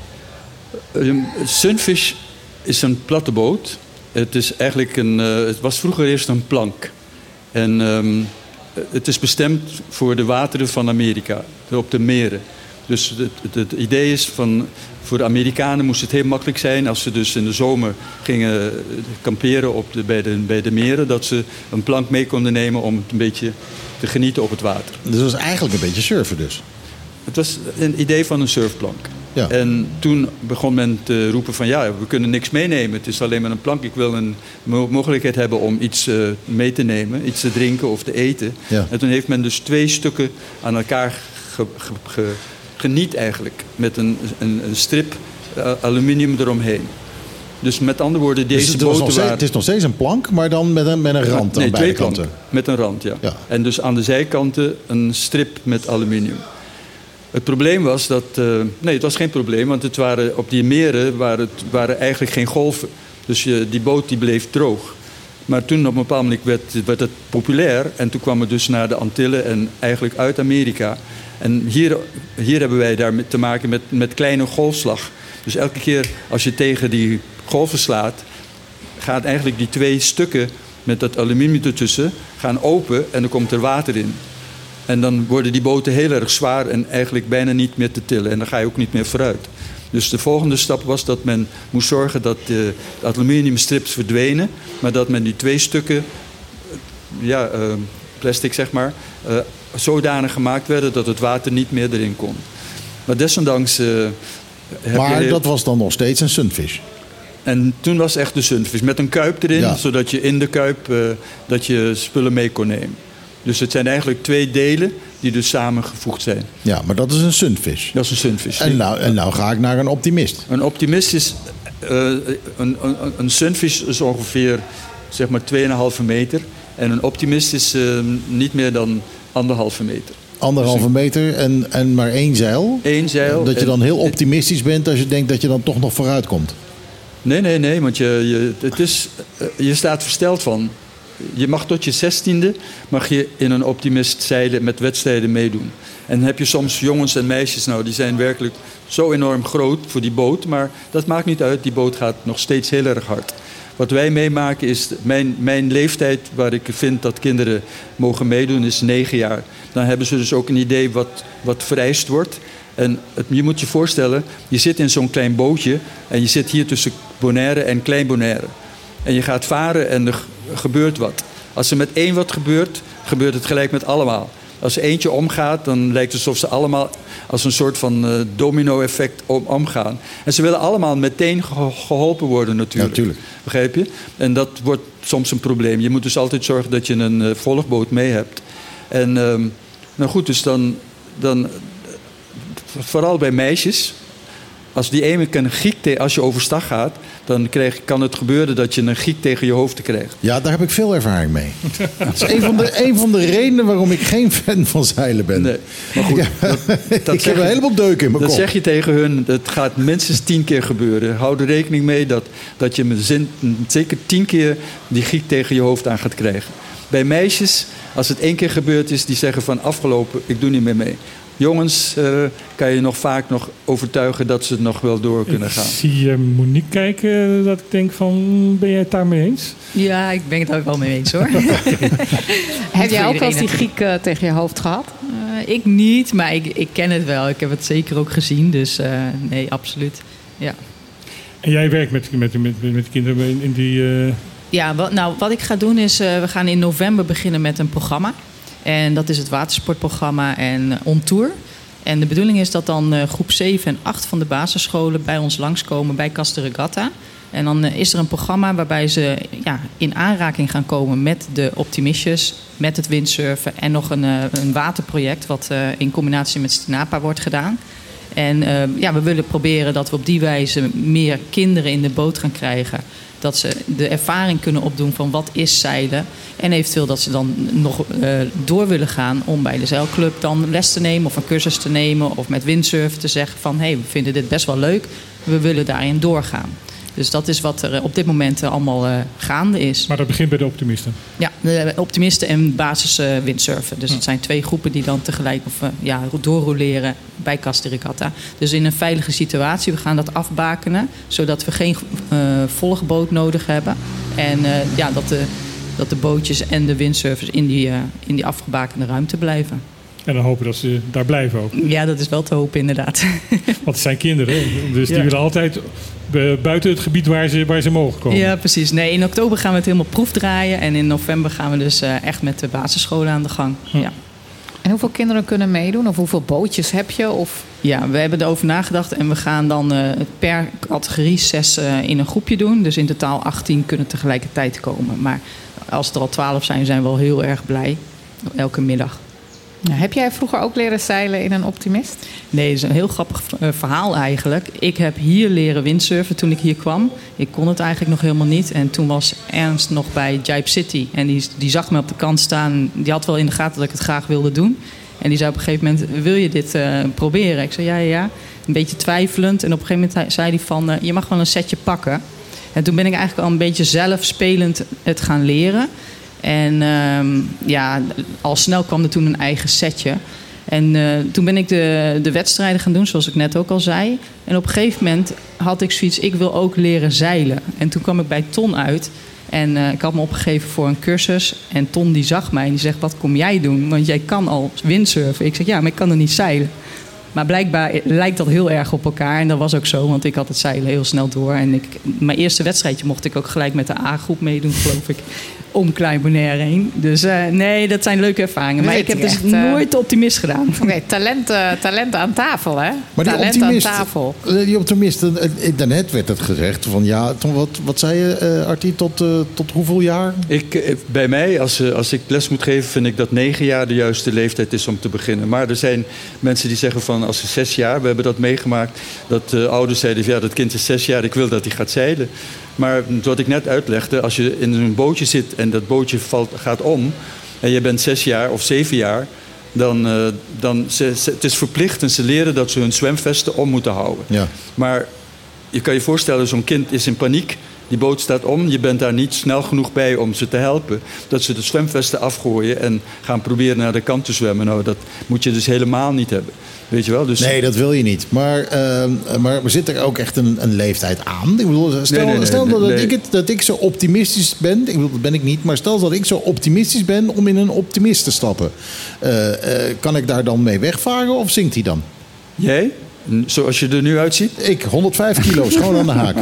Sunfish is een platte boot. Het is eigenlijk het was vroeger eerst een plank. En het is bestemd voor de wateren van Amerika, op de meren. Dus het idee is voor de Amerikanen moest het heel makkelijk zijn als ze dus in de zomer gingen kamperen bij de meren, dat ze een plank mee konden nemen om een beetje te genieten op het water. Dus dat was eigenlijk een beetje surfen dus? Het was een idee van een surfplank. Ja. En toen begon men te roepen van we kunnen niks meenemen. Het is alleen maar een plank. Ik wil een mogelijkheid hebben om iets mee te nemen. Iets te drinken of te eten. Ja. En toen heeft men dus 2 stukken aan elkaar geniet eigenlijk. Met een strip aluminium eromheen. Dus met andere woorden, deze boten waren... Het is nog steeds een plank, maar dan met een rand aan beide kanten. Planken, met een rand, ja. En dus aan de zijkanten een strip met aluminium. Het probleem was dat... het was geen probleem, want op die meren waren eigenlijk geen golven. Dus die boot die bleef droog. Maar toen op een bepaald moment werd het populair. En toen kwam het dus naar de Antillen en eigenlijk uit Amerika. En hier hebben wij daar te maken met kleine golfslag. Dus elke keer als je tegen die golven slaat, gaat eigenlijk die 2 stukken met dat aluminium ertussen gaan open en dan komt er water in. En dan worden die boten heel erg zwaar en eigenlijk bijna niet meer te tillen. En dan ga je ook niet meer vooruit. Dus de volgende stap was dat men moest zorgen dat de aluminiumstrips verdwenen. Maar dat men die 2 stukken plastic, zeg maar, zodanig gemaakt werden dat het water niet meer erin kon. Maar desondanks... Maar dat was dan nog steeds een sunfish. En toen was echt de sunfish met een kuip erin, zodat je in de kuip dat je spullen mee kon nemen. Dus het zijn eigenlijk 2 delen die dus samengevoegd zijn. Ja, maar dat is een sunfish. Dat is een sunfish. En nou ga ik naar een optimist. Een optimist is... een sunfish is ongeveer zeg maar 2,5 meter. En een optimist is niet meer dan 1,5 meter. 1,5 meter en maar 1 zeil? 1 zeil. Dat je dan heel optimistisch bent als je denkt dat je dan toch nog vooruit komt. Nee, want je staat versteld van... Je mag tot je 16e mag je in een optimist zeilen met wedstrijden meedoen. En dan heb je soms jongens en meisjes, die zijn werkelijk zo enorm groot voor die boot. Maar dat maakt niet uit, die boot gaat nog steeds heel erg hard. Wat wij meemaken is, mijn leeftijd waar ik vind dat kinderen mogen meedoen is 9 jaar. Dan hebben ze dus ook een idee wat vereist wordt. En je moet je voorstellen, je zit in zo'n klein bootje en je zit hier tussen Bonaire en Klein Bonaire. En je gaat varen en er gebeurt wat. Als er met 1 wat gebeurt, gebeurt het gelijk met allemaal. Als er eentje omgaat, dan lijkt het alsof ze allemaal als een soort van domino-effect omgaan. En ze willen allemaal meteen geholpen worden natuurlijk. Ja, begrijp je? En dat wordt soms een probleem. Je moet dus altijd zorgen dat je een volgboot mee hebt. En nou goed, dus dan vooral bij meisjes... Als die ene een giek als je overstag gaat, dan kan het gebeuren dat je een giek tegen je hoofd krijgt. Ja, daar heb ik veel ervaring mee. Dat is een van de redenen waarom ik geen fan van zeilen ben. Nee, maar goed. Ik heb een heleboel deuken in mijn kop. Dat zeg je tegen hun, het gaat minstens 10 keer gebeuren. Hou er rekening mee dat je zeker 10 keer die giek tegen je hoofd aan gaat krijgen. Bij meisjes, als het 1 keer gebeurd is, die zeggen van afgelopen, ik doe niet meer mee. Jongens kan je nog vaak overtuigen dat ze het nog wel door kunnen gaan. Ik zie Monique kijken dat ik denk van, ben jij het daarmee eens? Ja, ik ben het daar wel mee eens hoor. Heb jij ook wel eens die giek tegen je hoofd gehad? Ik niet, maar ik ken het wel. Ik heb het zeker ook gezien, dus nee, absoluut. Ja. En jij werkt met kinderen in die... Ja, wat ik ga doen is, we gaan in november beginnen met een programma. En dat is het watersportprogramma en On Tour. En de bedoeling is dat dan groep 7 en 8 van de basisscholen bij ons langskomen bij Casta Regatta. En dan is er een programma waarbij ze in aanraking gaan komen met de optimistjes, met het windsurfen en nog een waterproject wat in combinatie met Stinapa wordt gedaan. En we willen proberen dat we op die wijze meer kinderen in de boot gaan krijgen. Dat ze de ervaring kunnen opdoen van wat is zeilen. En eventueel dat ze dan nog door willen gaan om bij de zeilclub dan les te nemen of een cursus te nemen. Of met windsurfen te zeggen van we vinden dit best wel leuk. We willen daarin doorgaan. Dus dat is wat er op dit moment allemaal gaande is. Maar dat begint bij de optimisten? Ja, de optimisten en basis windsurfen. Dus het zijn 2 groepen die dan tegelijk doorroleren bij Casta Regatta. Dus in een veilige situatie. We gaan dat afbakenen, zodat we geen volgboot nodig hebben. En dat de bootjes en de windsurfers in die afgebakende ruimte blijven. En dan hopen dat ze daar blijven ook. Ja, dat is wel te hopen inderdaad. Want het zijn kinderen, dus die willen altijd buiten het gebied waar ze mogen komen. Ja, precies. Nee, in oktober gaan we het helemaal proefdraaien. En in november gaan we dus echt met de basisscholen aan de gang. Ja. En hoeveel kinderen kunnen meedoen? Of hoeveel bootjes heb je? Of... Ja, we hebben erover nagedacht. En we gaan dan per categorie 6 in een groepje doen. Dus in totaal 18 kunnen tegelijkertijd komen. Maar als er al 12 zijn, zijn we wel heel erg blij. Elke middag. Heb jij vroeger ook leren zeilen in een optimist? Nee, dat is een heel grappig verhaal eigenlijk. Ik heb hier leren windsurfen toen ik hier kwam. Ik kon het eigenlijk nog helemaal niet. En toen was Ernst nog bij Jibe City. En die zag me op de kant staan. Die had wel in de gaten dat ik het graag wilde doen. En die zei op een gegeven moment, wil je dit proberen? Ik zei ja. Een beetje twijfelend. En op een gegeven moment zei hij van, je mag wel een setje pakken. En toen ben ik eigenlijk al een beetje zelf spelend het gaan leren. En al snel kwam er toen een eigen setje. En toen ben ik de wedstrijden gaan doen, zoals ik net ook al zei. En op een gegeven moment had ik zoiets, ik wil ook leren zeilen. En toen kwam ik bij Ton uit. En ik had me opgegeven voor een cursus. En Ton die zag mij en die zegt, wat kom jij doen? Want jij kan al windsurfen. Ik zeg, ja, maar ik kan er niet zeilen. Maar blijkbaar lijkt dat heel erg op elkaar. En dat was ook zo, want ik had het zeilen heel snel door. En mijn eerste wedstrijdje mocht ik ook gelijk met de A-groep meedoen, geloof ik. Om Klein Bonaire heen. Dus nee, dat zijn leuke ervaringen. Maar ik heb dus nooit de optimist gedaan. Oké, talent aan tafel, hè? Maar die talent optimist, aan tafel. Die optimist, daarnet werd het gezegd van ja, wat zei je, Artie, tot hoeveel jaar? Bij mij, als ik les moet geven, vind ik dat 9 jaar de juiste leeftijd is om te beginnen. Maar er zijn mensen die zeggen van als ze 6 jaar, we hebben dat meegemaakt, dat ouders zeiden van ja, dat kind is 6 jaar, ik wil dat hij gaat zeilen. Maar wat ik net uitlegde, als je in een bootje zit en dat bootje gaat om en je bent 6 jaar of 7 jaar, dan het is verplicht en ze leren dat ze hun zwemvesten om moeten houden. Ja. Maar je kan je voorstellen, zo'n kind is in paniek, die boot staat om, je bent daar niet snel genoeg bij om ze te helpen, dat ze de zwemvesten afgooien en gaan proberen naar de kant te zwemmen. Nou, dat moet je dus helemaal niet hebben. Weet je wel? Dus... Nee, dat wil je niet. Maar zit er ook echt een leeftijd aan? Ik bedoel, dat ik zo optimistisch ben. Ik bedoel, dat ben ik niet. Maar stel dat ik zo optimistisch ben om in een optimist te stappen. Kan ik daar dan mee wegvaren of zinkt hij dan? Jij? Zoals je er nu uitziet? Ik, 105 kilo, gewoon aan de haak.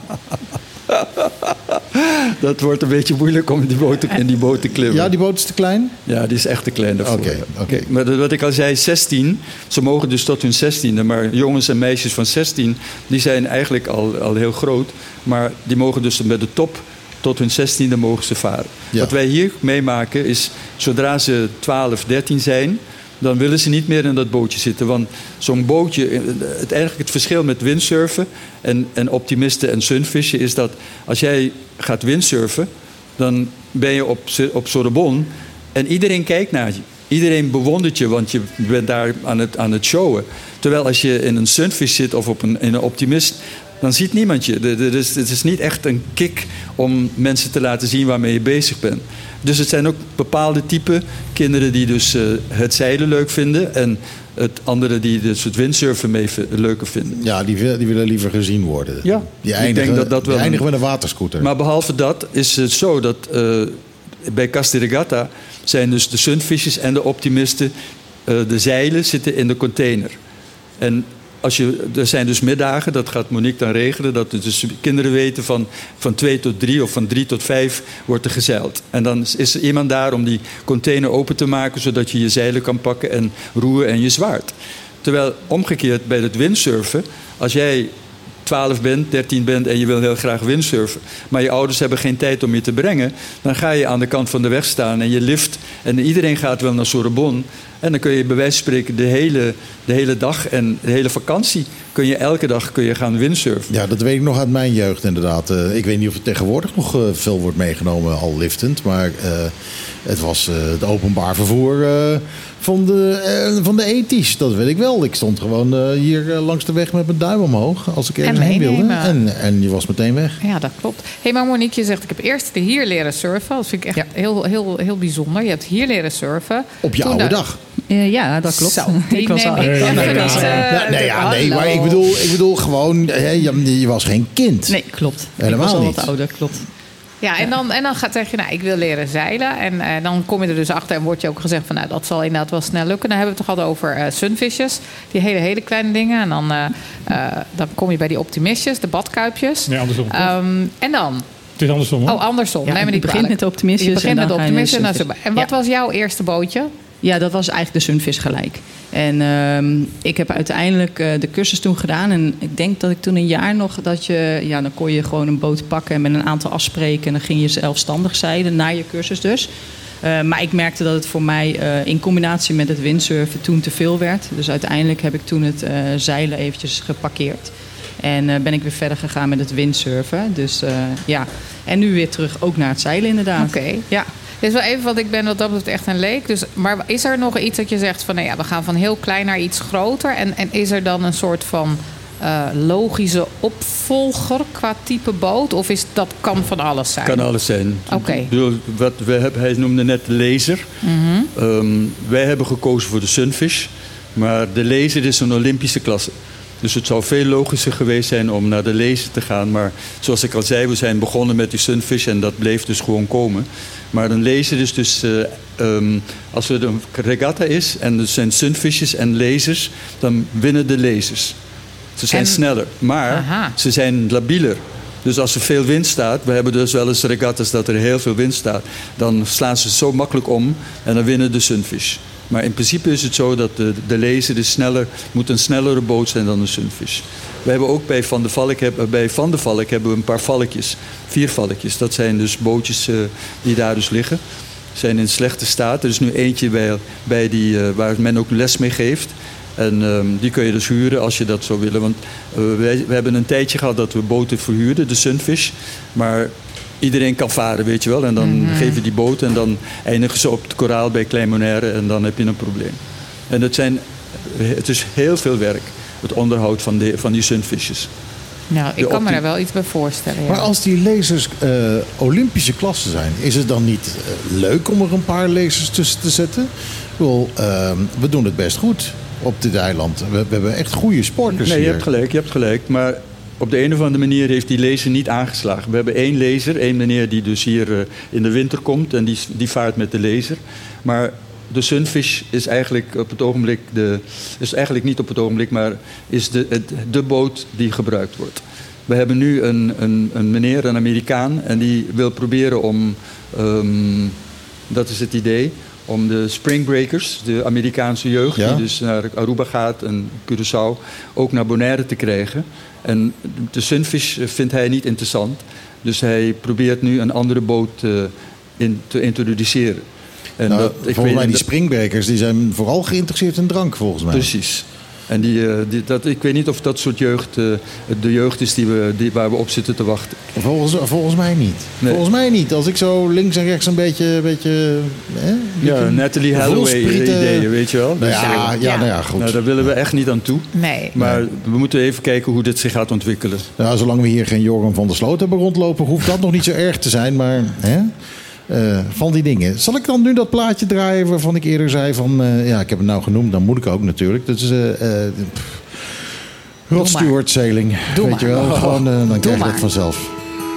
Dat wordt een beetje moeilijk om in die boot te klimmen. Ja, die boot is te klein? Ja, die is echt te klein daarvoor. Oké. Maar wat ik al zei, 16. Ze mogen dus tot hun 16e. Maar jongens en meisjes van 16, die zijn eigenlijk al heel groot. Maar die mogen dus met de top tot hun 16e mogen ze varen. Ja. Wat wij hier meemaken is, zodra ze 12, 13 zijn, dan willen ze niet meer in dat bootje zitten. Want zo'n bootje, eigenlijk het verschil met windsurfen en optimisten en sunfishen is dat als jij gaat windsurfen, dan ben je op Sorbonne en iedereen kijkt naar je. Iedereen bewondert je, want je bent daar aan het showen. Terwijl als je in een sunfish zit of in een optimist, dan ziet niemand je. Het is niet echt een kick om mensen te laten zien waarmee je bezig bent. Dus het zijn ook bepaalde type kinderen die dus het zeilen leuk vinden en het andere die dus het windsurfen leuker vinden. Ja, die willen liever gezien worden. Ja, die eindigen met een waterscooter. Maar behalve dat is het zo dat bij Casta di Regatta zijn dus de sunfishes en de optimisten, de zeilen zitten in de container. En er zijn dus middagen, dat gaat Monique dan regelen, dat dus kinderen weten van 2 tot 3 of van 3 tot 5 wordt er gezeild. En dan is er iemand daar om die container open te maken, zodat je je zeilen kan pakken en roeren en je zwaard. Terwijl omgekeerd bij het windsurfen, als jij 12 bent, 13 bent en je wil heel graag windsurfen, maar je ouders hebben geen tijd om je te brengen, dan ga je aan de kant van de weg staan en je lift en iedereen gaat wel naar Sorbonne. En dan kun je bij wijze van spreken de hele dag en de hele vakantie elke dag gaan windsurfen. Ja, dat weet ik nog uit mijn jeugd inderdaad. Ik weet niet of het tegenwoordig nog veel wordt meegenomen al liftend. Maar het was het openbaar vervoer van de ethisch. Dat weet ik wel. Ik stond gewoon hier langs de weg met mijn duim omhoog. Als ik ergens heen wilde. En je was meteen weg. Ja, dat klopt. Hey, maar Monique, je zegt ik heb eerst hier leren surfen. Dat vind ik echt heel bijzonder. Je hebt hier leren surfen. Op je oude dag. Ja, dat klopt. Zo, ik was al maar ik bedoel gewoon, je was geen kind. Nee, klopt. Helemaal ik was al niet. wat ouder, klopt. Ja, en dan zeg je, nou, ik wil leren zeilen. En dan kom je er dus achter en wordt je ook gezegd van, nou, dat zal inderdaad wel snel lukken. Dan hebben we het toch al over sunfishes. Die hele kleine dingen. En dan kom je bij die optimistjes, de badkuipjes. Nee, andersom. En dan? Het is andersom, hoor. Oh, andersom. Ja, Neem me niet je begint met de optimistjes. Je begint met de optimistjes. En wat Ja. was jouw eerste bootje? Ja, dat was eigenlijk de sunfish gelijk. En ik heb uiteindelijk de cursus toen gedaan. En ik denk dat ik toen een jaar nog dan kon je gewoon een boot pakken en met een aantal afspreken. En dan ging je zelfstandig zeilen, na je cursus dus. Maar ik merkte dat het voor mij in combinatie met het windsurfen toen te veel werd. Dus uiteindelijk heb ik toen het zeilen eventjes geparkeerd. En ben ik weer verder gegaan met het windsurfen. Dus ja, en nu weer terug ook naar het zeilen inderdaad. Oké. Ja. Dit is wel even, want ik ben wat dat betreft echt een leek. Dus, maar is er nog iets dat je zegt van, nou ja, we gaan van heel klein naar iets groter. En is er dan een soort van logische opvolger qua type boot? Of kan van alles zijn? Kan alles zijn. Oké. Hij noemde net de laser. Wij hebben gekozen voor de sunfish. Maar de laser is een Olympische klasse. Dus het zou veel logischer geweest zijn om naar de laser te gaan. Maar zoals ik al zei, we zijn begonnen met die Sunfish en dat bleef dus gewoon komen. Maar een laser is dus, als er een regatta is en er zijn Sunfishes en lasers, dan winnen de lasers. Ze zijn sneller, maar ze zijn labieler. Dus als er veel wind staat, we hebben dus wel eens regattas dat er heel veel wind staat, dan slaan ze zo makkelijk om en dan winnen de Sunfish. Maar in principe is het zo dat de laser moet een snellere boot zijn dan de Sunfish. We hebben ook bij Van de Valk hebben we een paar valkjes, 4 valkjes. Dat zijn dus bootjes die daar dus liggen. Zijn in slechte staat. Er is nu eentje bij die, waar men ook les mee geeft. En die kun je dus huren als je dat zou willen. Want we hebben een tijdje gehad dat we boten verhuurden, de Sunfish. Maar iedereen kan varen, weet je wel. En dan geven we die boot en dan eindigen ze op het koraal bij Klein Bonaire. En dan heb je een probleem. En het is heel veel werk, het onderhoud van die Sunfishes. Nou, ik kan me daar wel iets bij voorstellen. Ja. Maar als die lasers Olympische klasse zijn, is het dan niet leuk om er een paar lasers tussen te zetten? Ik bedoel, we doen het best goed op dit eiland. We hebben echt goede sporters hier. Nee, je hebt gelijk. Maar op de een of andere manier heeft die laser niet aangeslagen. We hebben 1 laser, 1 meneer die dus hier in de winter komt en die vaart met de laser. Maar de Sunfish is eigenlijk op het ogenblik niet op het ogenblik, maar is de boot die gebruikt wordt. We hebben nu een meneer, een Amerikaan, en die wil proberen om, dat is het idee, om de springbreakers, de Amerikaanse jeugd, die dus naar Aruba gaat en Curaçao, ook naar Bonaire te krijgen. En de Sunfish vindt hij niet interessant, dus hij probeert nu een andere boot te introduceren. En volgens mij die springbrekers die zijn vooral geïnteresseerd in drank, volgens mij. Precies. En ik weet niet of dat soort jeugd de jeugd is waar we op zitten te wachten. Volgens mij niet. Nee. Volgens mij niet. Als ik zo links en rechts een beetje Natalie Holloway ideeën, weet je wel. Nou ja, goed. Nou, daar willen we echt niet aan toe. Nee. Maar we moeten even kijken hoe dit zich gaat ontwikkelen. Nou, zolang we hier geen Joram van der Sloot hebben rondlopen, hoeft dat nog niet zo erg te zijn. Maar van die dingen. Zal ik dan nu dat plaatje draaien waarvan ik eerder zei van... ik heb het nou genoemd, dan moet ik ook natuurlijk. Dat is Rod Stewart Sailing. Weet je wel, gewoon, dan krijg je dat vanzelf.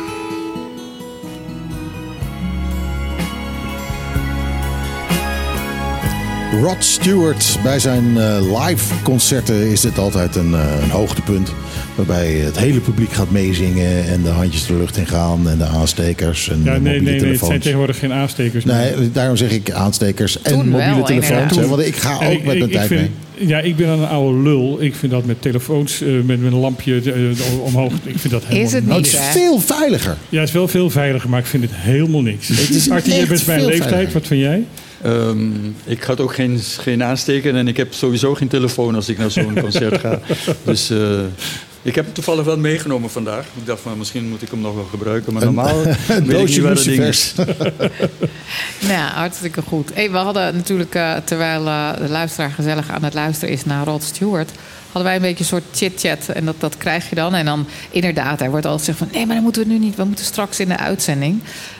Rod Stewart, bij zijn live concerten is dit altijd een hoogtepunt. Waarbij het hele publiek gaat meezingen en de handjes de lucht in gaan en de aanstekers en mobiele telefoons. Het zijn tegenwoordig geen aanstekers. Nee, daarom zeg ik aanstekers en mobiele telefoons. Want ik ga ook met mijn tijd mee. Ja, ik ben een oude lul. Ik vind dat met telefoons, met een lampje omhoog. Ik vind dat helemaal niks. Het is veel veiliger. Ja, het is wel veel veiliger, maar ik vind het helemaal niks. Artie, jij bent mijn leeftijd. Wat vind jij? Ik had ook geen aansteker en ik heb sowieso geen telefoon als ik naar zo'n concert ga. Dus ik heb hem toevallig wel meegenomen vandaag. Ik dacht van misschien moet ik hem nog wel gebruiken, maar normaal weet ik niet waar dat ding is. Nou, hartstikke goed. Hey, we hadden natuurlijk, terwijl de luisteraar gezellig aan het luisteren is naar Rod Stewart, hadden wij een beetje een soort chit-chat. En dat krijg je dan. En dan inderdaad, hij wordt altijd gezegd van nee, maar dan moeten we nu niet. We moeten straks in de uitzending.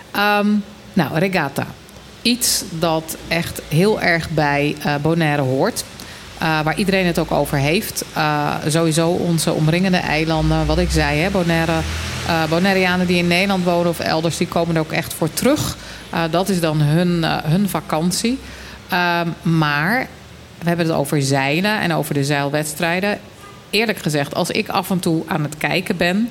Regatta. Iets dat echt heel erg bij Bonaire hoort. Waar iedereen het ook over heeft. Sowieso onze omringende eilanden. Wat ik zei, hè, Bonaireanen die in Nederland wonen of elders, die komen er ook echt voor terug. Dat is dan hun vakantie. Maar we hebben het over zeilen en over de zeilwedstrijden. Eerlijk gezegd, als ik af en toe aan het kijken ben,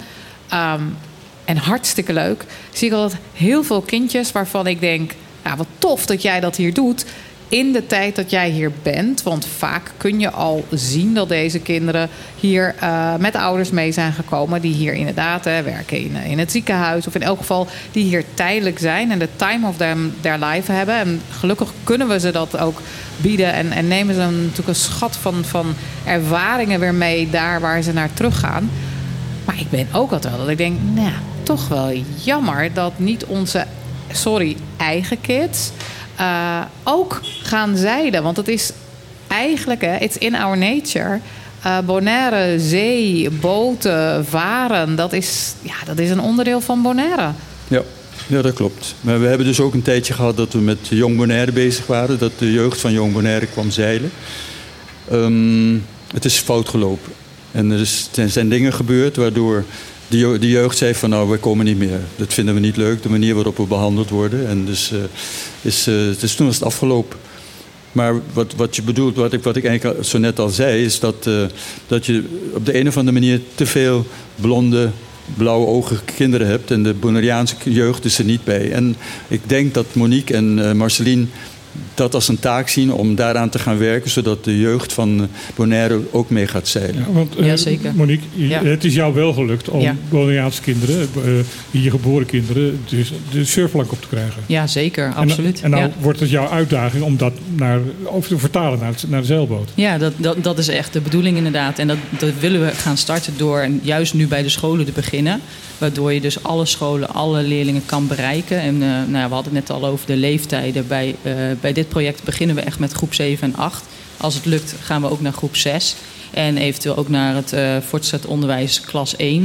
en hartstikke leuk, zie ik altijd heel veel kindjes waarvan ik denk, nou, wat tof dat jij dat hier doet in de tijd dat jij hier bent. Want vaak kun je al zien dat deze kinderen hier met ouders mee zijn gekomen die hier inderdaad werken in het ziekenhuis. Of in elk geval die hier tijdelijk zijn en de time of their life hebben. En gelukkig kunnen we ze dat ook bieden. En nemen ze natuurlijk een schat van ervaringen weer mee daar waar ze naar teruggaan. Maar ik ben ook altijd wel dat ik denk, nou, toch wel jammer dat niet onze eigen kids ook gaan zeilen. Want het is eigenlijk, it's in our nature. Bonaire, zee, boten, varen, dat is een onderdeel van Bonaire. Ja, dat klopt. Maar we hebben dus ook een tijdje gehad dat we met Jong Bonaire bezig waren. Dat de jeugd van Jong Bonaire kwam zeilen. Het is fout gelopen. En er zijn dingen gebeurd waardoor de jeugd zei van nou, wij komen niet meer. Dat vinden we niet leuk, de manier waarop we behandeld worden. En dus toen was het afgelopen. Maar wat je bedoelt, wat ik eigenlijk zo net al zei, is dat je op de een of andere manier te veel blonde, blauwe ogen kinderen hebt. En de Bonaireaanse jeugd is er niet bij. En ik denk dat Monique en Marceline dat als een taak zien om daaraan te gaan werken, zodat de jeugd van Bonaire ook mee gaat zeilen. Ja, want, ja, zeker. Monique, het is jou wel gelukt om Bonaireaanse kinderen, hier geboren kinderen, dus de surfplank op te krijgen. Ja, zeker. Absoluut. En nou wordt het jouw uitdaging om dat over te vertalen naar de zeilboot. Ja, dat is echt de bedoeling inderdaad. En dat willen we gaan starten door juist nu bij de scholen te beginnen. Waardoor je dus alle scholen, alle leerlingen kan bereiken. En we hadden het net al over de leeftijden. Bij dit project beginnen we echt met groep 7 en 8. Als het lukt gaan we ook naar groep 6. En eventueel ook naar het voortgezet onderwijs klas 1.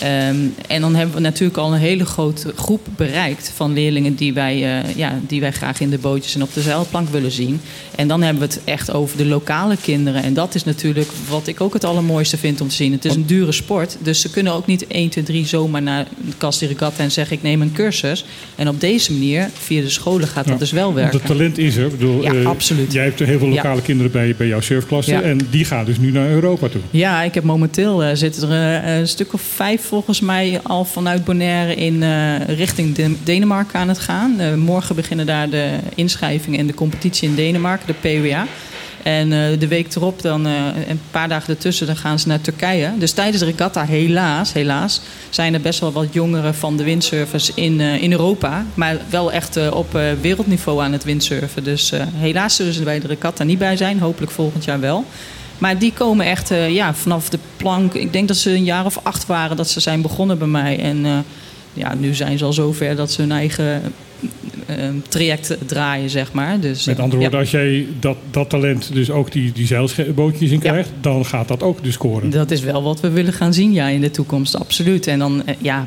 En dan hebben we natuurlijk al een hele grote groep bereikt van leerlingen die wij graag in de bootjes en op de zeilplank willen zien. En dan hebben we het echt over de lokale kinderen. En dat is natuurlijk wat ik ook het allermooiste vind om te zien. Het is een dure sport, dus ze kunnen ook niet 1, 2, 3 zomaar naar de Casta di Regatta en zeggen ik neem een cursus. En op deze manier, via de scholen, gaat dat dus wel werken. Het talent is er. Ik bedoel, absoluut. Jij hebt heel veel lokale kinderen bij jouw surfklasse en die gaan dus nu naar Europa toe. Ja, ik heb momenteel zitten er een stuk of 5 volgens mij al vanuit Bonaire in richting Denemarken aan het gaan. Morgen beginnen daar de inschrijvingen en de competitie in Denemarken, de PWA. En de week erop, dan een paar dagen ertussen, dan gaan ze naar Turkije. Dus tijdens de regatta, helaas, zijn er best wel wat jongeren van de windsurfers in Europa. Maar wel echt op wereldniveau aan het windsurfen. Dus helaas zullen ze bij de regatta niet bij zijn. Hopelijk volgend jaar wel. Maar die komen echt vanaf de plank. Ik denk dat ze een jaar of 8 waren dat ze zijn begonnen bij mij. En nu zijn ze al zover dat ze hun eigen traject draaien, zeg maar. Dus, met andere woorden, als jij dat talent dus ook die zeilbootjes in krijgt, dan gaat dat ook dus scoren. Dat is wel wat we willen gaan zien in de toekomst, absoluut. En dan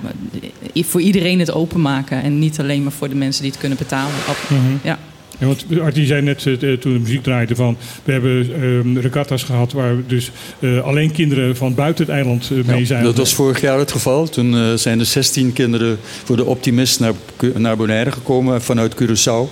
voor iedereen het openmaken en niet alleen maar voor de mensen die het kunnen betalen. Ja. Ja, want Artie zei net toen de muziek draaide van we hebben regatta's gehad waar dus alleen kinderen van buiten het eiland mee zijn. Dat was vorig jaar het geval. Toen zijn er 16 kinderen voor de Optimist naar Bonaire gekomen vanuit Curaçao.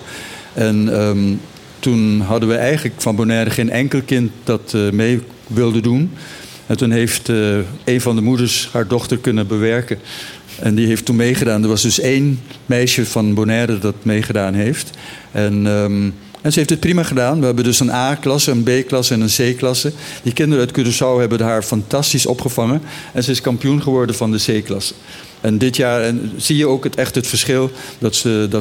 En toen hadden we eigenlijk van Bonaire geen enkel kind dat mee wilde doen. En toen heeft een van de moeders haar dochter kunnen bewerken. En die heeft toen meegedaan. Er was dus 1 meisje van Bonaire dat meegedaan heeft. En ze heeft het prima gedaan. We hebben dus een A-klasse, een B-klasse en een C-klasse. Die kinderen uit Curaçao hebben haar fantastisch opgevangen. En ze is kampioen geworden van de C-klasse. En dit jaar zie je ook echt het verschil dat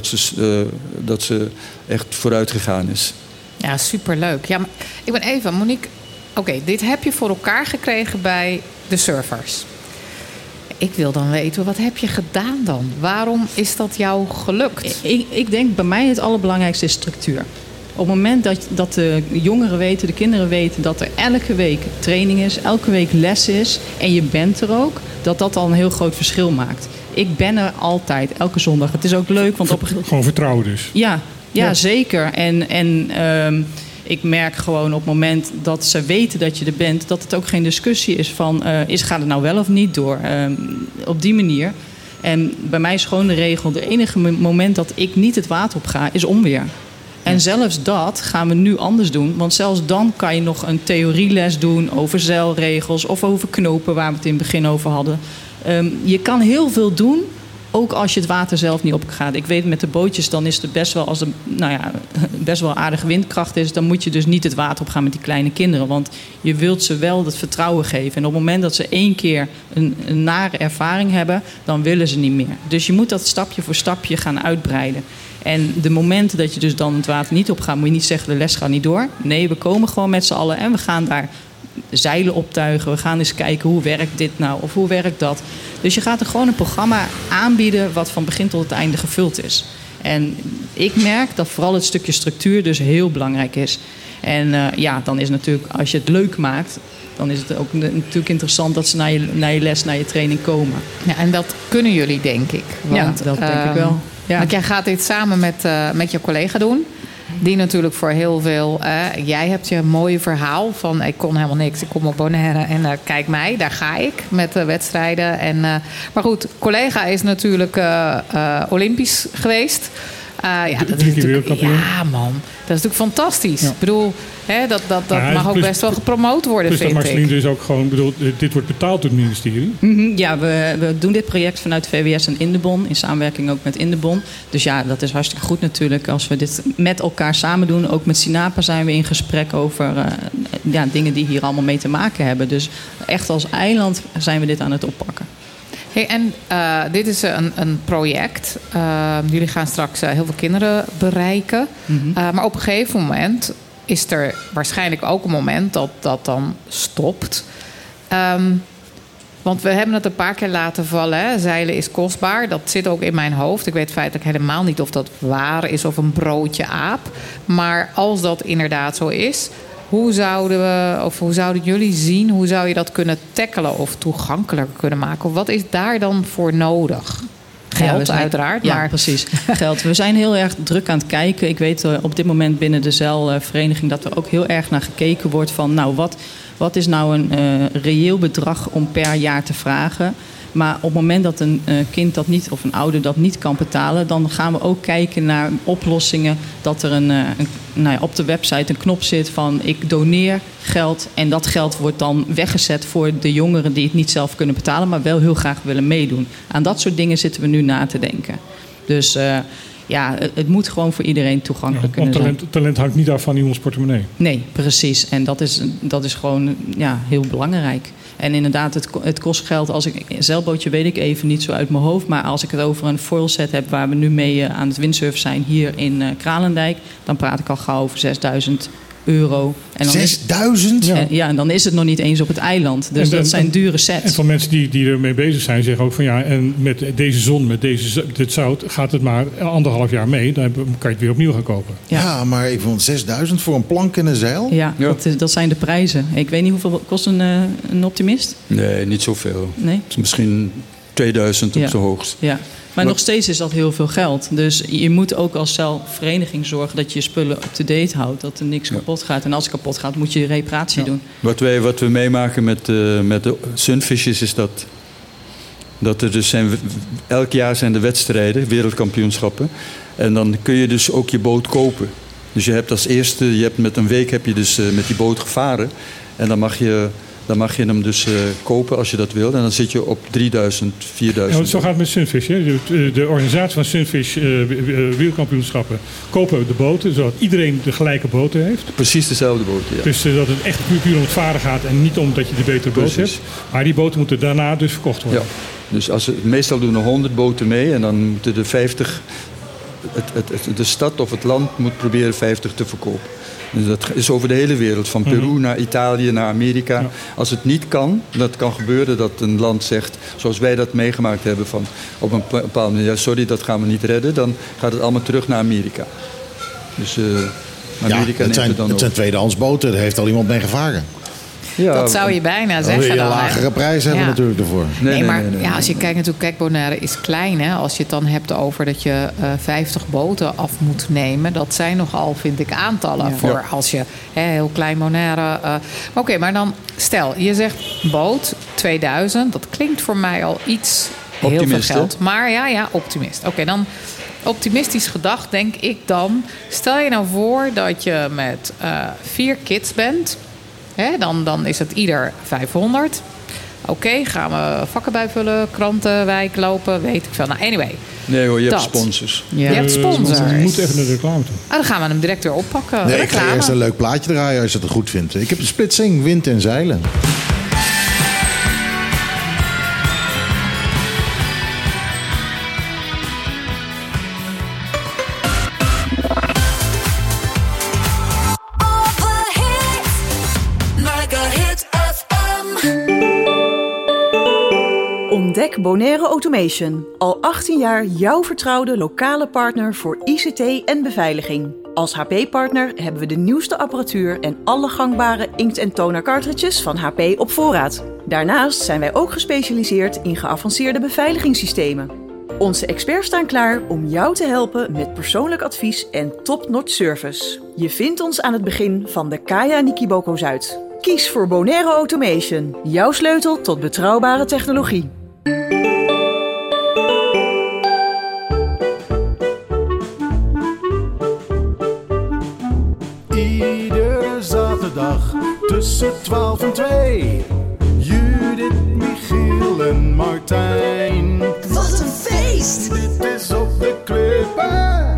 ze echt vooruit gegaan is. Ja, superleuk. Ja, maar ik ben even, Monique. Oké, dit heb je voor elkaar gekregen bij de surfers. Ik wil dan weten, wat heb je gedaan dan? Waarom is dat jou gelukt? Ik denk bij mij het allerbelangrijkste is structuur. Op het moment dat de jongeren weten, de kinderen weten dat er elke week training is, elke week les is en je bent er ook, dat al een heel groot verschil maakt. Ik ben er altijd, elke zondag. Het is ook leuk, want gewoon vertrouwen dus. Ja, zeker. En ik merk gewoon op het moment dat ze weten dat je er bent, dat het ook geen discussie is van gaat het nou wel of niet door. Op die manier. En bij mij is gewoon de regel, de enige moment dat ik niet het water op ga, is onweer. En zelfs dat gaan we nu anders doen. Want zelfs dan kan je nog een theorieles doen over zeilregels of over knopen, waar we het in het begin over hadden. Je kan heel veel doen, ook als je het water zelf niet opgaat. Ik weet met de bootjes, dan is het best wel, als er best wel aardige windkracht is, dan moet je dus niet het water opgaan met die kleine kinderen. Want je wilt ze wel dat vertrouwen geven. En op het moment dat ze 1 keer een nare ervaring hebben, dan willen ze niet meer. Dus je moet dat stapje voor stapje gaan uitbreiden. En de momenten dat je dus dan het water niet opgaat, moet je niet zeggen de les gaat niet door. Nee, we komen gewoon met z'n allen en we gaan daar zeilen optuigen. We gaan eens kijken hoe werkt dit nou of hoe werkt dat. Dus je gaat er gewoon een programma aanbieden wat van begin tot het einde gevuld is. En ik merk dat vooral het stukje structuur dus heel belangrijk is. En dan is natuurlijk, als je het leuk maakt, dan is het ook natuurlijk interessant dat ze naar je les, naar je training komen. Ja, en dat kunnen jullie, denk ik. Want, dat denk ik wel. Ja. Want jij gaat dit samen met je collega doen. Die natuurlijk voor heel veel... jij hebt je mooie verhaal van... ik kon helemaal niks, ik kom op Bonaire en kijk mij, daar ga ik met wedstrijden. Maar goed, collega is natuurlijk Olympisch geweest. Drie keer wereldkampioen. Ja, man. Dat is natuurlijk fantastisch. Ja. Ik bedoel, dat mag ook best wel gepromoot worden, vind ik. Dus Marceline is ook gewoon... dit wordt betaald door het ministerie? Mm-hmm, ja, we doen dit project vanuit VWS en Indebon. In samenwerking ook met Indebon. Dus ja, dat is hartstikke goed natuurlijk. Als we dit met elkaar samen doen. Ook met Sinapa zijn we in gesprek over dingen die hier allemaal mee te maken hebben. Dus echt als eiland zijn we dit aan het oppakken. Hey, en dit is een project. Jullie gaan straks heel veel kinderen bereiken. Mm-hmm. Maar op een gegeven moment is er waarschijnlijk ook een moment dat dat dan stopt. Want we hebben het een paar keer laten vallen. Hè? Zeilen is kostbaar. Dat zit ook in mijn hoofd. Ik weet feitelijk helemaal niet of dat waar is of een broodje aap. Maar als dat inderdaad zo is... Hoe zouden jullie zien, hoe zou je dat kunnen tackelen of toegankelijker kunnen maken? Of wat is daar dan voor nodig? Geld uiteraard. Ja, maar... precies. Geld. We zijn heel erg druk aan het kijken. Ik weet op dit moment binnen de zeilvereniging dat er ook heel erg naar gekeken wordt van... nou, wat is nou een reëel bedrag om per jaar te vragen... Maar op het moment dat een kind dat niet, of een ouder dat niet kan betalen... dan gaan we ook kijken naar oplossingen. Dat er op de website een knop zit van ik doneer geld. En dat geld wordt dan weggezet voor de jongeren die het niet zelf kunnen betalen... maar wel heel graag willen meedoen. Aan dat soort dingen zitten we nu na te denken. Dus het moet gewoon voor iedereen toegankelijk kunnen zijn. Talent hangt niet af van iemands portemonnee. Nee, precies. En dat is gewoon heel belangrijk. En inderdaad, het kost geld. Als ik een zeilbootje weet ik even niet zo uit mijn hoofd. Maar als ik het over een foil set heb waar we nu mee aan het windsurfen zijn hier in Kralendijk... dan praat ik al gauw over €6.000. En dan 6.000? En dan is het nog niet eens op het eiland. Dus dat zijn dure sets. En van mensen die ermee bezig zijn zeggen ook van en met deze zon, met dit zout gaat het maar 1,5 jaar mee. Dan kan je het weer opnieuw gaan kopen. Ja, maar ik vond 6.000 voor een plank en een zeil? Ja. Dat zijn de prijzen. Ik weet niet hoeveel kost een optimist? Nee, niet zoveel. Nee? Misschien 2000 op zijn hoogst. Ja. Maar nog steeds is dat heel veel geld. Dus je moet ook als zeilvereniging zorgen dat je je spullen up-to-date houdt. Dat er niks kapot gaat. En als het kapot gaat, moet je reparatie doen. Wat we meemaken met de Sunfishes is dat er dus zijn... Elk jaar zijn er wedstrijden, wereldkampioenschappen. En dan kun je dus ook je boot kopen. Dus je hebt als eerste... met een week heb je dus met die boot gevaren. En dan mag je hem dus kopen als je dat wilt. En dan zit je op 3.000, 4.000. Ja, zo gaat het met Sunfish. Hè? De organisatie van Sunfish wereldkampioenschappen kopen de boten, zodat iedereen de gelijke boten heeft. Precies dezelfde boten, ja. Dus dat het echt puur om het varen gaat en niet omdat je de betere boot hebt. Maar die boten moeten daarna dus verkocht worden. Ja. Dus meestal doen er 100 boten mee en dan moeten er 50... De stad of het land moet proberen 50 te verkopen. Dus dat is over de hele wereld, van Peru naar Italië, naar Amerika. Ja. Als het niet kan, dat kan gebeuren dat een land zegt, zoals wij dat meegemaakt hebben, van op een bepaald moment, sorry, dat gaan we niet redden, dan gaat het allemaal terug naar Amerika. Dus Amerika neemt het dan het zijn tweedehands boten, daar heeft al iemand mee gevaren. Ja, dat zou je bijna zeggen. Dan wil je een lagere prijs hebben natuurlijk ervoor. Nee, als je kijkt natuurlijk, kijk, Bonaire is klein. Hè? Als je het dan hebt over dat je 50 boten af moet nemen. Dat zijn nogal, vind ik, aantallen voor als je heel klein Bonaire... Oké, maar dan stel, je zegt boot 2000. Dat klinkt voor mij al iets heel veel geld. Maar ja, optimist. Oké, dan... Optimistisch gedacht denk ik dan... Stel je nou voor dat je met 4 kids bent... Dan is het ieder 500. Oké, gaan we vakken bijvullen, kranten, wijk lopen, weet ik veel. Nou, anyway. Nee hoor, je hebt sponsors. Je hebt sponsors. Je moet even naar de reclame toe. Dan gaan we hem direct weer oppakken. Nee, ik ga eerst een leuk plaatje draaien als je het goed vindt. Ik heb een splitsing, wind en zeilen. Ontdek Bonaire Automation. Al 18 jaar jouw vertrouwde lokale partner voor ICT en beveiliging. Als HP-partner hebben we de nieuwste apparatuur en alle gangbare inkt- en toner cartridges van HP op voorraad. Daarnaast zijn wij ook gespecialiseerd in geavanceerde beveiligingssystemen. Onze experts staan klaar om jou te helpen met persoonlijk advies en top-notch service. Je vindt ons aan het begin van de Kaya Nikiboko Zuid. Kies voor Bonaire Automation, jouw sleutel tot betrouwbare technologie. Iedere zaterdag tussen 12 en 2. Judith, Michiel en Martijn. Wat een feest! Dit is op de Klippen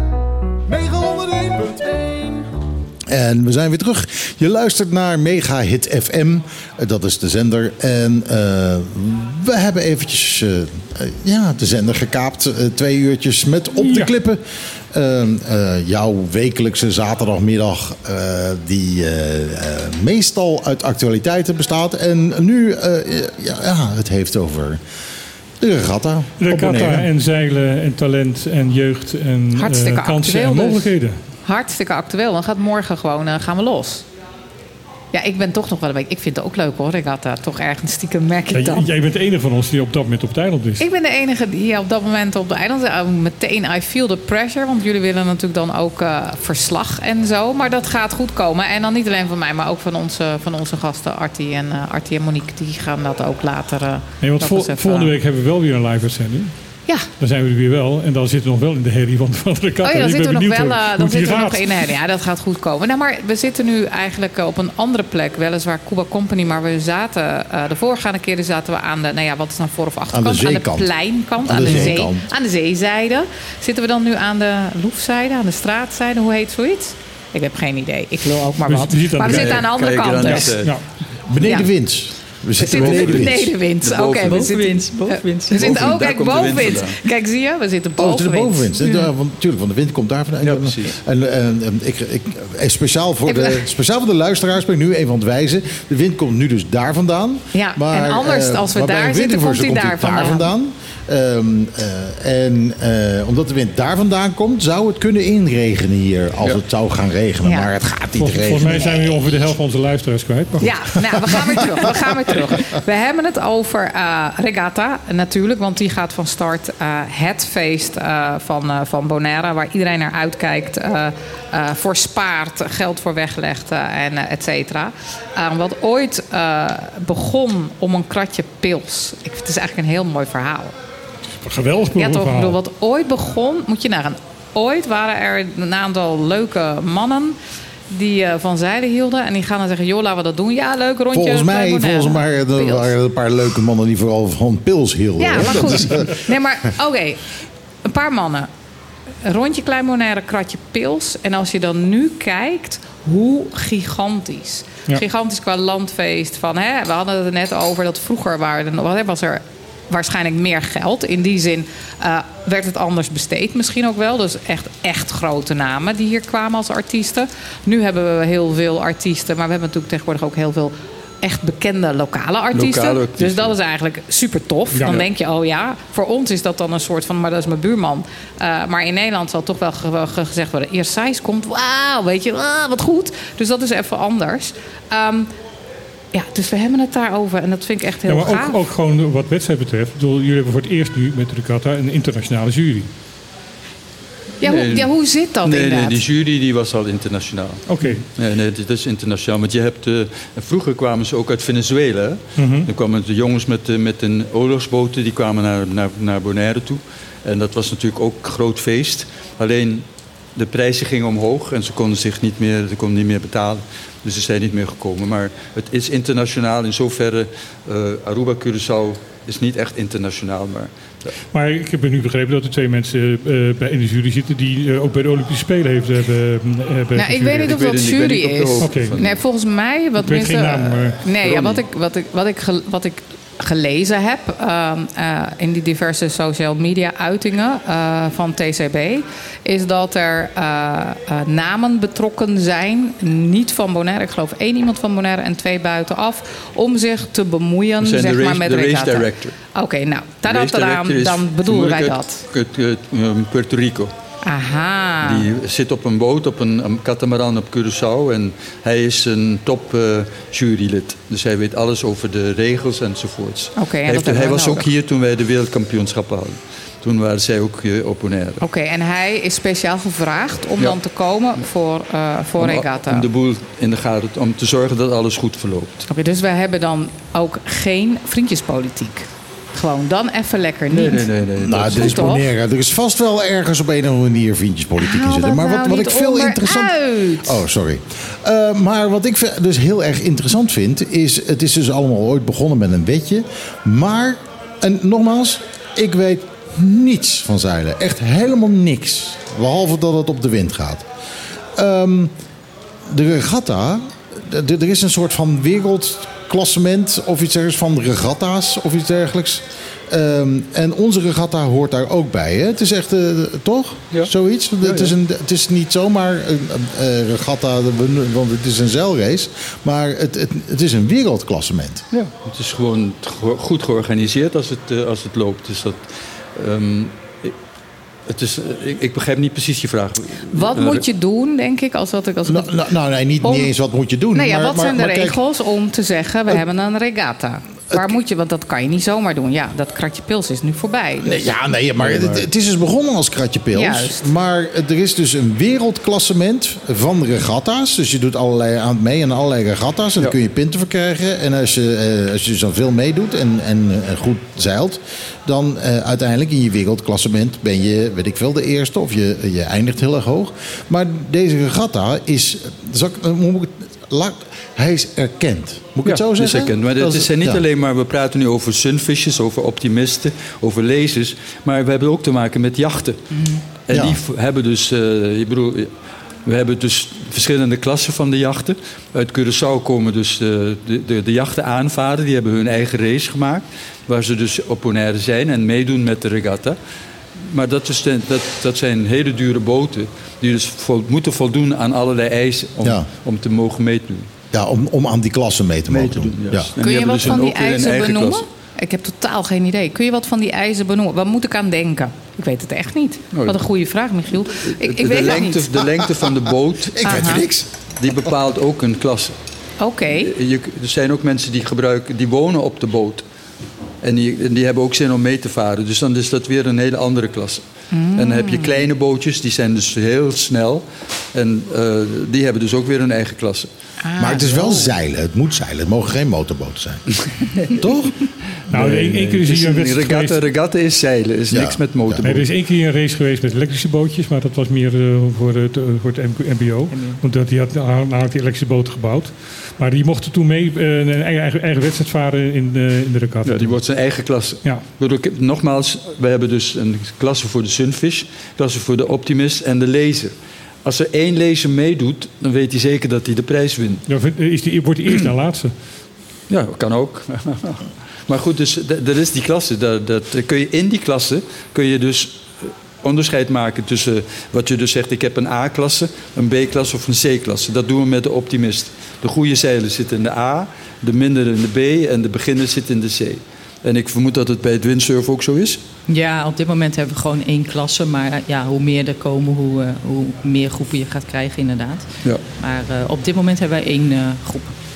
901.1. En we zijn weer terug. Je luistert naar Mega Hit FM. Dat is de zender. En we hebben eventjes de zender gekaapt. 2 uurtjes met Op de Klippen. Jouw wekelijkse zaterdagmiddag die meestal uit actualiteiten bestaat. En nu het heeft over de regatta. Regatta en zeilen en talent en jeugd en Hartstikke kansen actueel en dus. mogelijkheden. Hartstikke actueel. Dan gaat morgen gewoon gaan we los. Ja, ik ben toch nog wel een beetje... Ik vind het ook leuk hoor, regatta. Toch ergens stiekem merk ik dan. Jij bent de enige van ons die op dat moment op het eiland is. Ik ben de enige die op dat moment op de eiland is. Meteen, I feel the pressure. Want jullie willen natuurlijk dan ook verslag en zo. Maar dat gaat goed komen. En dan niet alleen van mij, maar ook van onze gasten Artie en Monique. Die gaan dat ook later... Want volgende week hebben we wel weer een live uitzending. Ja. Dan zijn we er weer wel. En dan zitten we nog wel in de herrie van de regatta. Oh ja, dan zitten we nog wel dan zitten we nog in de herrie. Ja, dat gaat goed komen. Nou, maar we zitten nu eigenlijk op een andere plek. Weliswaar Cuba Company. Maar we zaten... de voorgaande keren zaten we aan de... Nou ja, wat is nou voor- of achterkant? Aan de zeekant. Aan de pleinkant. Aan de zeezijde. Zitten we dan nu aan de loefzijde? Aan de straatzijde? Hoe heet zoiets? Ik heb geen idee. Ik wil ook maar wat. Maar we zitten aan de andere kant dus. Benedenwind. We zitten benedenwind. Oké, Bovenwind. We zitten ook bovenwind. vandaan. Kijk, zie je? We zitten Oh, bovenwind. de bovenwind. Natuurlijk, want de wind komt daar vandaan. Ja, precies. En speciaal voor de luisteraars ben ik nu even aan het wijzen. De wind komt nu dus daar vandaan. Ja, maar, en anders, als we daar zitten, komt hij daar vandaan. Omdat de wind daar vandaan komt, zou het kunnen inregenen hier. Als het zou gaan regenen. Ja. Maar het gaat niet regenen. Volgens mij zijn we ongeveer de helft van onze luisteraars kwijt. Maar goed. Ja, nou, we gaan weer terug. We hebben het over regatta natuurlijk. Want die gaat van start. Het feest van Bonaire. Waar iedereen naar uitkijkt. Voor spaart. Geld voor weglegt. En et cetera. Wat ooit begon om een kratje pils. Het is eigenlijk een heel mooi verhaal. Geweldig Ja, toch? Ik verhaal. bedoel, wat ooit begon, moet je nagaan. Ooit waren er een aantal leuke mannen die van zeilen hielden. En die gaan dan zeggen, joh, laten we dat doen. Ja, leuk rondje. Volgens mij waren er een paar leuke mannen die vooral van pils hielden. Ja, hoor. maar Dat goed. Nee, maar oké. Een paar mannen. Een rondje Klein Bonaire, kratje pils. En als je dan nu kijkt, hoe gigantisch. Ja. Gigantisch qua landfeest. We hadden het er net over dat vroeger was er waarschijnlijk meer geld. In die zin werd het anders besteed misschien ook wel. Dus echt grote namen die hier kwamen als artiesten. Nu hebben we heel veel artiesten. Maar we hebben natuurlijk tegenwoordig ook heel veel echt bekende lokale artiesten. Dus dat is eigenlijk super tof. Ja. Dan denk je, oh ja, voor ons is dat dan een soort van... maar dat is mijn buurman. Maar in Nederland zal toch wel gezegd worden... eerst Sijs komt, wauw, weet je, wat goed. Dus dat is even anders. Ja, dus we hebben het daarover. En dat vind ik echt heel maar gaaf. ook gewoon wat wedstrijd betreft. Ik bedoel, jullie hebben voor het eerst nu met de regatta een internationale jury. Hoe zit dat inderdaad? Nee, die jury die was al internationaal. Oké. Nee, dit is internationaal. Want je hebt, vroeger kwamen ze ook uit Venezuela. Hè? Dan kwamen de jongens met een oorlogsboten, die kwamen naar Bonaire toe. En dat was natuurlijk ook een groot feest. Alleen de prijzen gingen omhoog en ze konden niet meer betalen. Dus ze zijn niet meer gekomen. Maar het is internationaal in zoverre. Aruba, Curaçao is niet echt internationaal. Maar ik heb nu begrepen dat er 2 mensen in de jury zitten... die ook bij de Olympische Spelen hebben Nou, ik weet niet of dat jury is. Okay. Nee, volgens mij... Ik weet geen naam, maar... Nee, ja, wat ik gelezen heb in die diverse social media uitingen van TCB... is dat er namen betrokken zijn, niet van Bonaire. Ik geloof 1 iemand van Bonaire en 2 buitenaf... om zich te bemoeien met regatta. De race director. Oké, nou, dan bedoelen wij dat. Puerto Rico. Aha. Die zit op een boot, op een catamaran op Curaçao. En hij is een top jurylid. Dus hij weet alles over de regels enzovoorts. Okay, hij was ook hier toen wij de wereldkampioenschappen hadden. Toen waren zij ook op Bonaire. Oké, en hij is speciaal gevraagd om dan te komen voor regatta. Om de boel in de gaten, om te zorgen dat alles goed verloopt. Oké, dus wij hebben dan ook geen vriendjespolitiek. Gewoon dan even lekker niet. Nee. Nou, dit is Bonaire. Er is vast wel ergens op een of andere manier vriendjespolitiek in zitten. Maar wat ik veel interessant... Oh, sorry. Maar wat ik dus heel erg interessant vind, is... Het is dus allemaal ooit begonnen met een wetje. Maar, en nogmaals, ik weet niets van zeilen. Echt helemaal niks. Behalve dat het op de wind gaat. De regatta... Er is een soort van wereldklassement of iets ergens van regatta's of iets dergelijks. En onze regatta hoort daar ook bij. Hè? Het is echt, toch? Ja. Zoiets? Ja, het is niet zomaar een regatta, want het is een zeilrace. Maar het is een wereldklassement. Ja, het is gewoon goed georganiseerd als het loopt. Dus dat... Ik begrijp niet precies je vraag. Wat moet je doen, denk ik? Nee, niet eens wat moet je doen. Nee, wat zijn de regels om te zeggen, we hebben een regatta? Waar moet je, want dat kan je niet zomaar doen. Ja, dat kratje pils is nu voorbij. Dus. Maar het is dus begonnen als kratje pils. Juist. Maar er is dus een wereldklassement van regatta's. Dus je doet allerlei aan mee aan allerlei regatta's. En dan kun je punten voor krijgen. En als je zoveel meedoet en goed zeilt, dan uiteindelijk in je wereldklassement ben je, weet ik veel, de eerste. Of je eindigt heel erg hoog. Maar deze regatta is... Hij is erkend. Moet ik het zo zeggen? Is erkend. Maar het zijn niet alleen maar... We praten nu over sunfishers, over optimisten, over lezers. Maar we hebben ook te maken met jachten. En die hebben dus... we hebben dus verschillende klassen van de jachten. Uit Curaçao komen dus de jachten aanvaren. Die hebben hun eigen race gemaakt. Waar ze dus op Bonaire zijn en meedoen met de regatta. Maar dat zijn hele dure boten. Die dus moeten voldoen aan allerlei eisen om te mogen meedoen. Ja, om aan die klasse mee te mogen doen. Ja. Kun je wat van die eisen benoemen? Klasse. Ik heb totaal geen idee. Kun je wat van die eisen benoemen? Waar moet ik aan denken? Ik weet het echt niet. Wat een goede vraag, Michiel. Ik weet het niet. De lengte van de boot, ik weet niks. Die bepaalt ook een klasse. Oké. Er zijn ook mensen die wonen op de boot. En die hebben ook zin om mee te varen. Dus dan is dat weer een hele andere klasse. En dan heb je kleine bootjes, die zijn dus heel snel. En die hebben dus ook weer hun eigen klasse. Maar het is wel zeilen. Het moet zeilen. Het mogen geen motorboten zijn. Toch? Nou, één keer is hier een wedstrijd regatta is zeilen. Is niks met motorboten. Er is één keer een race geweest met elektrische bootjes. Maar dat was meer voor het MBO. Want die had die elektrische boten gebouwd. Maar die mochten toen mee een eigen wedstrijd varen in de regatta. Ja, die wordt zijn eigen klasse. Ja. Nogmaals, we hebben dus een klasse voor de sunfish, klasse voor de optimist en de lezer. Als er 1 lezer meedoet, dan weet hij zeker dat hij de prijs wint. Ja, wordt hij eerst naar laatste? Ja, kan ook. Maar goed, dus er is die klasse. In die klasse kun je dus onderscheid maken tussen wat je dus zegt, ik heb een A-klasse, een B-klasse of een C-klasse. Dat doen we met de optimist. De goede zeilers zitten in de A, de minder in de B en de beginners zitten in de C. En ik vermoed dat het bij het windsurf ook zo is. Ja, op dit moment hebben we gewoon 1 klasse. Maar hoe meer er komen, hoe meer groepen je gaat krijgen inderdaad. Ja. Maar op dit moment hebben wij 1 groep.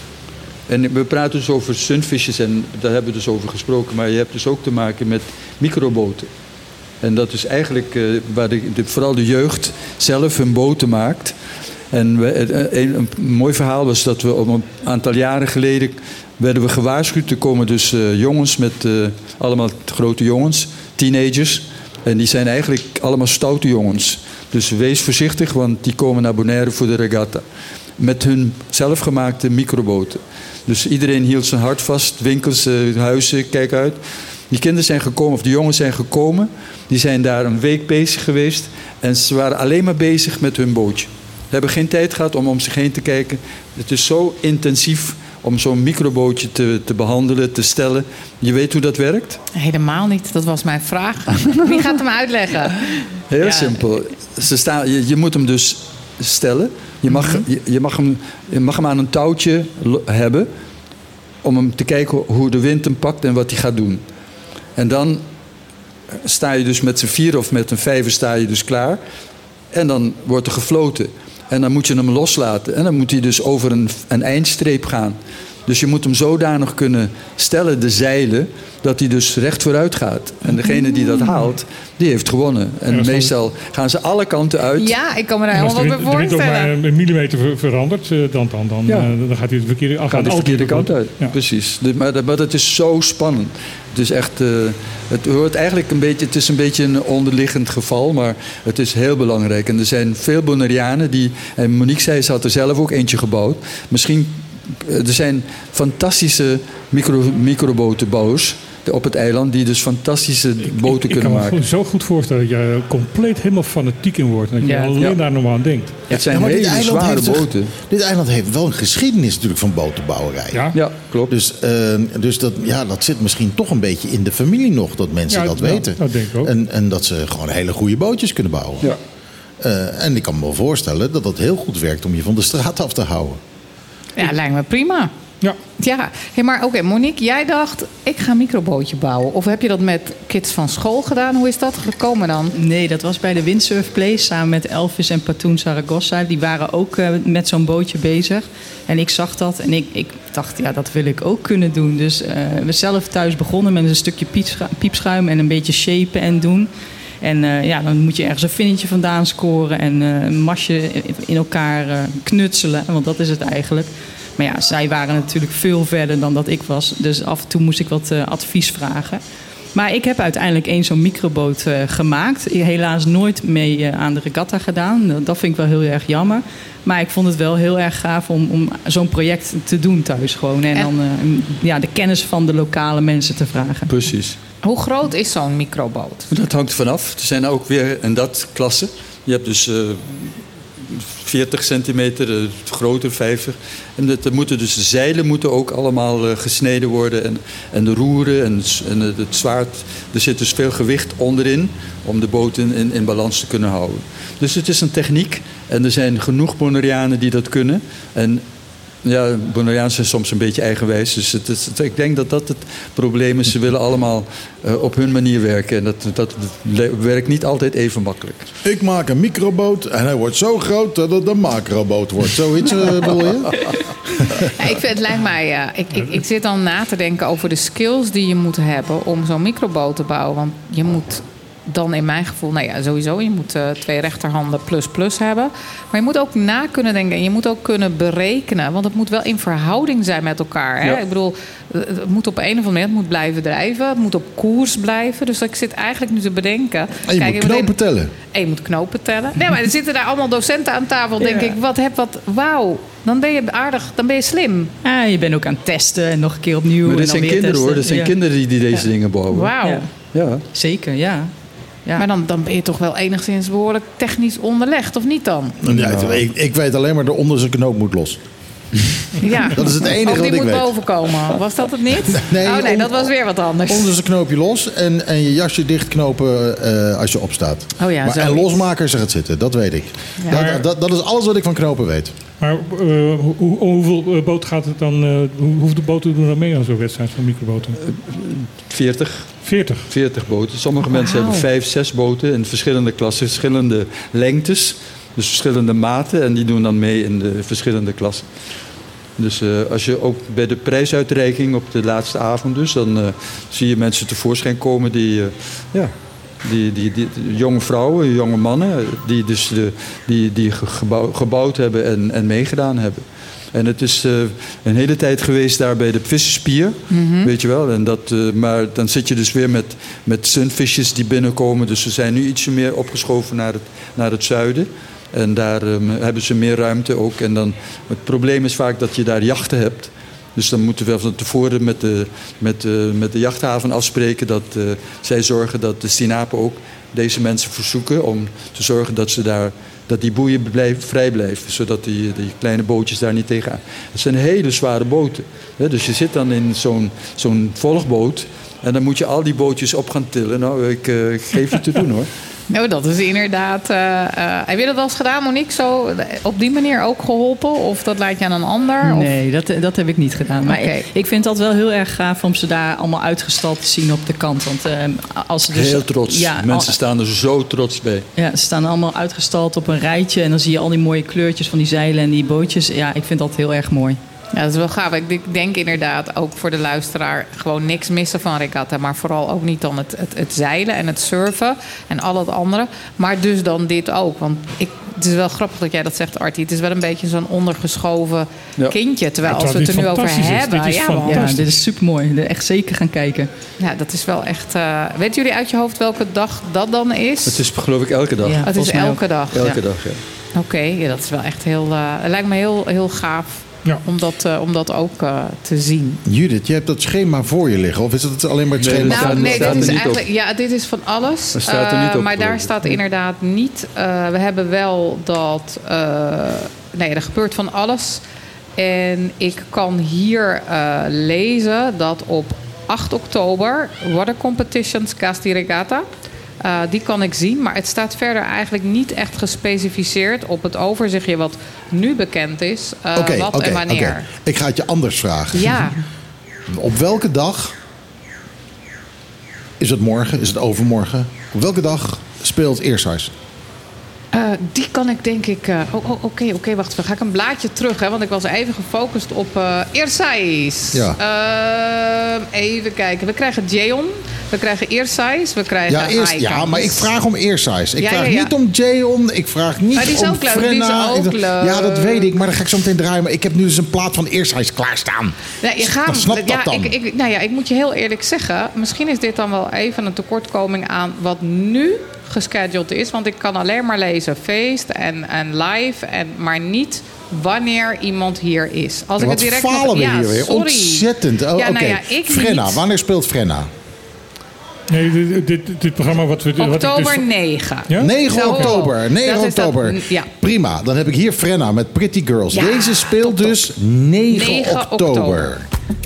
En we praten dus over sunfishers en daar hebben we dus over gesproken. Maar je hebt dus ook te maken met microboten. En dat is eigenlijk waar vooral de jeugd zelf hun boten maakt. En een mooi verhaal was dat we een aantal jaren geleden werden we gewaarschuwd. Er komen dus jongens met allemaal grote jongens, teenagers. En die zijn eigenlijk allemaal stoute jongens. Dus wees voorzichtig, want die komen naar Bonaire voor de regatta. Met hun zelfgemaakte microboten. Dus iedereen hield zijn hart vast, winkels, huizen, kijk uit. Die kinderen zijn gekomen, of de jongens zijn gekomen. Die zijn daar een week bezig geweest. En ze waren alleen maar bezig met hun bootje. Ze hebben geen tijd gehad om zich heen te kijken. Het is zo intensief om zo'n microbootje te behandelen, te stellen. Je weet hoe dat werkt? Helemaal niet. Dat was mijn vraag. Wie gaat hem uitleggen? Heel simpel. Je moet hem dus stellen. Je mag hem aan een touwtje hebben om hem te kijken hoe de wind hem pakt en wat hij gaat doen. En dan sta je dus met z'n 4 of met een 5 sta je dus klaar. En dan wordt er gefloten. En dan moet je hem loslaten. En dan moet hij dus over een eindstreep gaan. Dus je moet hem zodanig kunnen stellen, de zeilen, dat hij dus recht vooruit gaat. En degene die dat haalt, die heeft gewonnen. En meestal gaan ze alle kanten uit. Ja, ik kan me daar helemaal bij voorstellen. Als de wind ook maar een millimeter verandert, dan gaat hij de verkeerde kant uit. Ja. Precies. Maar het is zo spannend. Het is echt, het hoort eigenlijk het is een beetje een onderliggend geval, maar het is heel belangrijk. En er zijn veel Bonaireanen en Monique zei, ze had er zelf ook eentje gebouwd. Er zijn fantastische microbotenbouwers op het eiland die dus fantastische boten kunnen maken. Ik kan me zo goed voorstellen dat je compleet helemaal fanatiek in wordt. En dat je alleen daar nog maar aan denkt. Het zijn hele zware boten. Dit eiland heeft wel een geschiedenis natuurlijk van botenbouwerij. Ja, klopt. Dus dat zit misschien toch een beetje in de familie nog, dat mensen dat weten. Dat denk ik ook. En dat ze gewoon hele goede bootjes kunnen bouwen. Ja. En ik kan me wel voorstellen dat dat heel goed werkt om je van de straat af te houden. Ja, lijkt me prima. Ja. Hey, maar oké, Monique, jij dacht, ik ga een microbootje bouwen. Of heb je dat met kids van school gedaan? Hoe is dat gekomen dan? Nee, dat was bij de Windsurf Place samen met Elvis en Patoen Zaragoza. Die waren ook met zo'n bootje bezig. En ik zag dat en ik dacht, dat wil ik ook kunnen doen. Dus we zelf thuis begonnen met een stukje piepschuim en een beetje shapen en doen. En dan moet je ergens een vinnetje vandaan scoren en een masje in elkaar knutselen. Want dat is het eigenlijk. Maar ja, zij waren natuurlijk veel verder dan dat ik was. Dus af en toe moest ik wat advies vragen. Maar ik heb uiteindelijk zo'n microboot gemaakt. Helaas nooit mee aan de regatta gedaan. Dat vind ik wel heel erg jammer. Maar ik vond het wel heel erg gaaf om zo'n project te doen thuis gewoon. En dan de kennis van de lokale mensen te vragen. Precies. Hoe groot is zo'n microboot? Dat hangt vanaf. Er zijn ook weer in dat klasse. Je hebt dus 40 centimeter, groter, 50. En de zeilen moeten ook allemaal gesneden worden. En de roeren en het zwaard. Er zit dus veel gewicht onderin om de boot in balans te kunnen houden. Dus het is een techniek. En er zijn genoeg Bonaireanen die dat kunnen. En ja, Bonaireanen zijn soms een beetje eigenwijs. Dus ik denk dat dat het probleem is. Ze willen allemaal op hun manier werken. En dat werkt niet altijd even makkelijk. Ik maak een microboot en hij wordt zo groot dat het een macroboot wordt. Zoiets bedoel je? Het lijkt mij... Ik zit dan na te denken over de skills die je moet hebben om zo'n microboot te bouwen. Want je moet dan in mijn gevoel, sowieso, je moet 2 rechterhanden plus hebben. Maar je moet ook na kunnen denken en je moet ook kunnen berekenen. Want het moet wel in verhouding zijn met elkaar. Hè? Ja. Ik bedoel, het moet op een of andere manier blijven drijven. Het moet op koers blijven. Dus ik zit eigenlijk nu te bedenken. En je moet knopen tellen. En je moet knopen tellen. Nee, maar er zitten daar allemaal docenten aan tafel. Denk ik, wauw. Dan ben je aardig, dan ben je slim. Ja, je bent ook aan het testen en nog een keer opnieuw. Maar dit zijn kinderen hoor. Dit zijn kinderen die deze dingen bouwen. Wauw. Ja. Zeker, ja. Ja. Maar dan ben je toch wel enigszins behoorlijk technisch onderlegd, of niet dan? Ja, ik weet alleen maar, de onderste knoop moet los. Ja. Dat is het enige wat ik weet. Die moet bovenkomen. Was dat het niet? Nee, dat was weer wat anders. Onderste knoopje los en je jasje dichtknopen als je opstaat. Oh ja, en losmaken, zeg het zitten, dat weet ik. Ja. Dat is alles wat ik van knopen weet. Maar hoeveel boten gaat het dan? Hoeveel boten doen er mee aan zo'n wedstrijd van microboten? 40. 40 boten. Sommige mensen hebben 5, 6 boten in verschillende klassen, verschillende lengtes. Dus verschillende maten en die doen dan mee in de verschillende klassen. Dus als je ook bij de prijsuitreiking op de laatste avond dus, dan zie je mensen tevoorschijn komen die jonge vrouwen, jonge mannen, die dus die gebouwd hebben en meegedaan hebben. En het is een hele tijd geweest daar bij de visserspier, weet je wel. En maar dan zit je dus weer met sunvisjes die binnenkomen. Dus ze zijn nu ietsje meer opgeschoven naar het zuiden. En daar hebben ze meer ruimte ook. En dan, het probleem is vaak dat je daar jachten hebt. Dus dan moeten we van tevoren met de jachthaven afspreken dat zij zorgen dat de Sinapen ook deze mensen verzoeken om te zorgen dat die boeien vrij blijven. Zodat die kleine bootjes daar niet tegenaan. Het zijn hele zware boten. Hè? Dus je zit dan in zo'n volgboot. En dan moet je al die bootjes op gaan tillen. Nou, ik geef je te doen hoor. Nou, dat is inderdaad... heb je dat wel eens gedaan, Monique? Zo op die manier ook geholpen? Of dat laat je aan een ander? Nee, dat heb ik niet gedaan. Maar ik vind dat wel heel erg gaaf om ze daar allemaal uitgestald te zien op de kant. Want als ze dus, heel trots. Ja, mensen staan er zo trots bij. Ja, ze staan allemaal uitgestald op een rijtje. En dan zie je al die mooie kleurtjes van die zeilen en die bootjes. Ja, ik vind dat heel erg mooi. Ja, dat is wel gaaf. Ik denk inderdaad ook voor de luisteraar gewoon niks missen van regatta. Maar vooral ook niet dan het zeilen en het surfen en al het andere. Maar dus dan dit ook. Want het is wel grappig dat jij dat zegt, Artie. Het is wel een beetje zo'n ondergeschoven kindje. Terwijl als we het er nu over hebben... Dit is supermooi. Echt zeker gaan kijken. Ja, dat is wel echt... weten jullie uit je hoofd welke dag dat dan is? Het is geloof ik elke dag. Ja, het is elke dag. Elke dag, ja. Oké, ja, dat is wel echt heel... het lijkt me heel gaaf om dat ook te zien. Judith, je hebt dat schema voor je liggen. Of is het alleen maar het schema? Nee, dit is eigenlijk... Ja, dit is van alles. Dat staat er niet op. Maar daar staat inderdaad niet... we hebben wel dat... er gebeurt van alles. En ik kan hier lezen dat op 8 oktober... Water Competitions Casti Regatta... die kan ik zien, maar het staat verder eigenlijk niet echt gespecificeerd op het overzichtje wat nu bekend is. Wat en wanneer. Okay. Ik ga het je anders vragen. Ja. Op welke dag, is het morgen, is het overmorgen, op welke dag speelt Eershuis? Die kan ik denk ik... Oké, wacht. Dan ga ik een blaadje terug. Hè, want ik was even gefocust op Eershuis. Ja. Even kijken. We krijgen Jeon. We krijgen Eershuis. We krijgen ja, maar ik vraag om Eershuis. Ik vraag niet om Jeon. Ik vraag niet die is om ook leuk. Frenna. Die is ook leuk. Ja, dat weet ik. Maar dan ga ik zo meteen draaien. Maar ik heb nu dus een plaat van Eershuis klaarstaan. Snap dat dan? Ik moet je heel eerlijk zeggen. Misschien is dit dan wel even een tekortkoming aan wat nu gescheduled is. Want ik kan alleen maar lezen feest en live. Maar niet wanneer iemand hier is. Als ik het direct falen we hier weer. Sorry. Ontzettend. Frenna, wanneer speelt Frenna? Nee, dit programma wat we... Oktober 9. Ja? 9 oktober. 9 oktober. Ja. Prima, dan heb ik hier Frenna met Pretty Girls. Ja, deze speelt dus 9 oktober.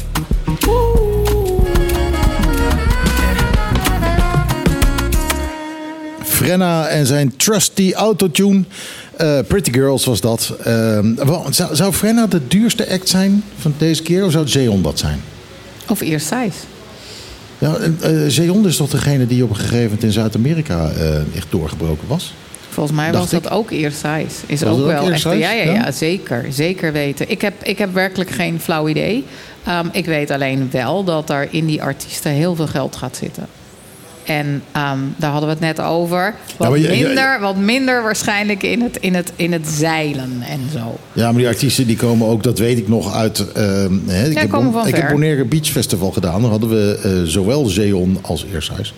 Frenna en zijn trusty autotune. Pretty Girls was dat. Zou Frenna de duurste act zijn van deze keer? Of zou Zeon dat zijn? Of Eershuis. Ja, Zeon is toch degene die op een gegeven moment in Zuid-Amerika echt doorgebroken was? Volgens mij was dat ook Eershuis. Is ook wel echt. Ja, zeker. Zeker weten. Ik heb werkelijk geen flauw idee. Ik weet alleen wel dat er in die artiesten heel veel geld gaat zitten. En daar hadden we het net over. Wat minder waarschijnlijk in het zeilen en zo. Ja, maar die artiesten die komen ook, dat weet ik nog, uit... ik heb Bonaire Beach Festival gedaan. Daar hadden we zowel Zeon als Eershuis.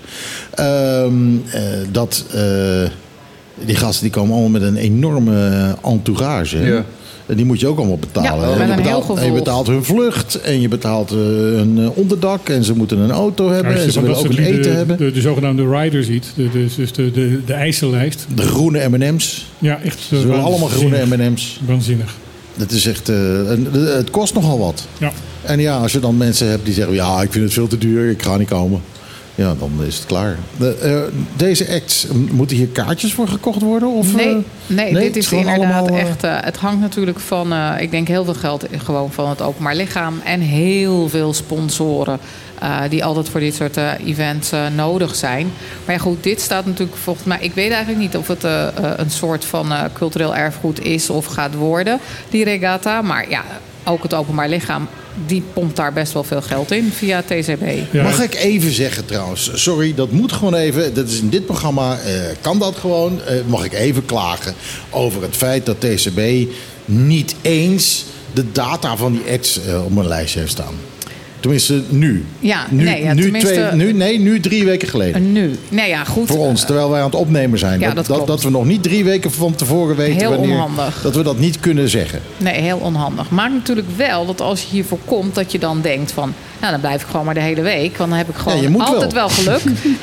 Die gasten die komen allemaal met een enorme entourage. Ja. Die moet je ook allemaal betalen. Ja, je betaalt hun vlucht en je betaalt hun onderdak. En ze moeten een auto hebben en ze willen ook een eten hebben. De zogenaamde rider ziet, dus de eisenlijst. De groene M&M's. Ja, echt. Ze willen allemaal groene M&M's. Waanzinnig. Dat is echt, het kost nogal wat. Ja. En ja, als je dan mensen hebt die zeggen... ja, ik vind het veel te duur, ik ga niet komen. Ja, dan is het klaar. Deze acts, moeten hier kaartjes voor gekocht worden? Of, nee, dit is inderdaad echt... het hangt natuurlijk van, ik denk heel veel geld gewoon van het openbaar lichaam. En heel veel sponsoren die altijd voor dit soort events nodig zijn. Maar ja goed, dit staat natuurlijk volgens mij... Ik weet eigenlijk niet of het een soort van cultureel erfgoed is of gaat worden, die regatta. Maar ja, ook het openbaar lichaam... die pompt daar best wel veel geld in via TCB. Ja. Mag ik even zeggen trouwens, sorry, dat moet gewoon even... dat is in dit programma, kan dat gewoon... mag ik even klagen over het feit dat TCB niet eens... de data van die acts op mijn lijstje heeft staan. Tenminste, nu. Ja, nu 3 weken geleden. Nu. Nee, ja, goed. Voor ons, terwijl wij aan het opnemen zijn. Ja, dat we nog niet 3 weken van tevoren weten heel wanneer... onhandig. Dat we dat niet kunnen zeggen. Nee, heel onhandig. Maakt natuurlijk wel dat als je hiervoor komt... dat je dan denkt van... nou, dan blijf ik gewoon maar de hele week. Want dan heb ik gewoon altijd wel geluk.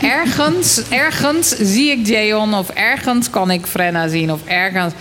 Ergens zie ik Jeon of ergens kan ik Frenna zien. Of ergens,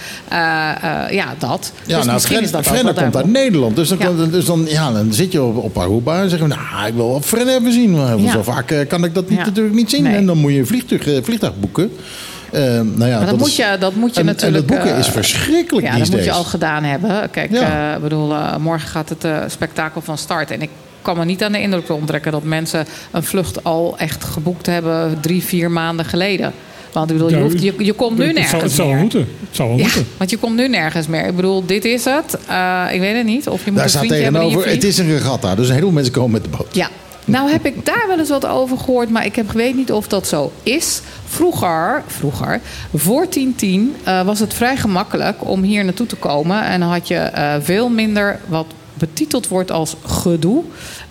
dat. Ja, dus nou, Frenna komt uit Nederland. Dus dan zit je op Aruba en zeggen we... nou, ik wil wel Frenna even zien. Maar zo vaak kan ik dat natuurlijk niet zien. Nee. En dan moet je een vliegtuig boeken. Maar dat moet je natuurlijk... En dat boeken is verschrikkelijk Ja, dat moet je al gedaan hebben. Kijk, morgen gaat het spektakel van start. En ik kan me niet aan de indruk onttrekken... dat mensen een vlucht al echt geboekt hebben 3-4 maanden geleden. Want ik bedoel, je komt nu nergens Het zou wel moeten. Want je komt nu nergens meer. Ik bedoel, dit is het. Ik weet het niet. Of je moet Daar een staat vriendje hebben die je tegenover, het vliegt. is een regatta. Dus een heleboel mensen komen met de boot. Ja. Nou heb ik daar wel eens wat over gehoord, maar ik weet niet of dat zo is. Vroeger, voor 10-10, was het vrij gemakkelijk om hier naartoe te komen. En dan had je veel minder wat betiteld wordt als gedoe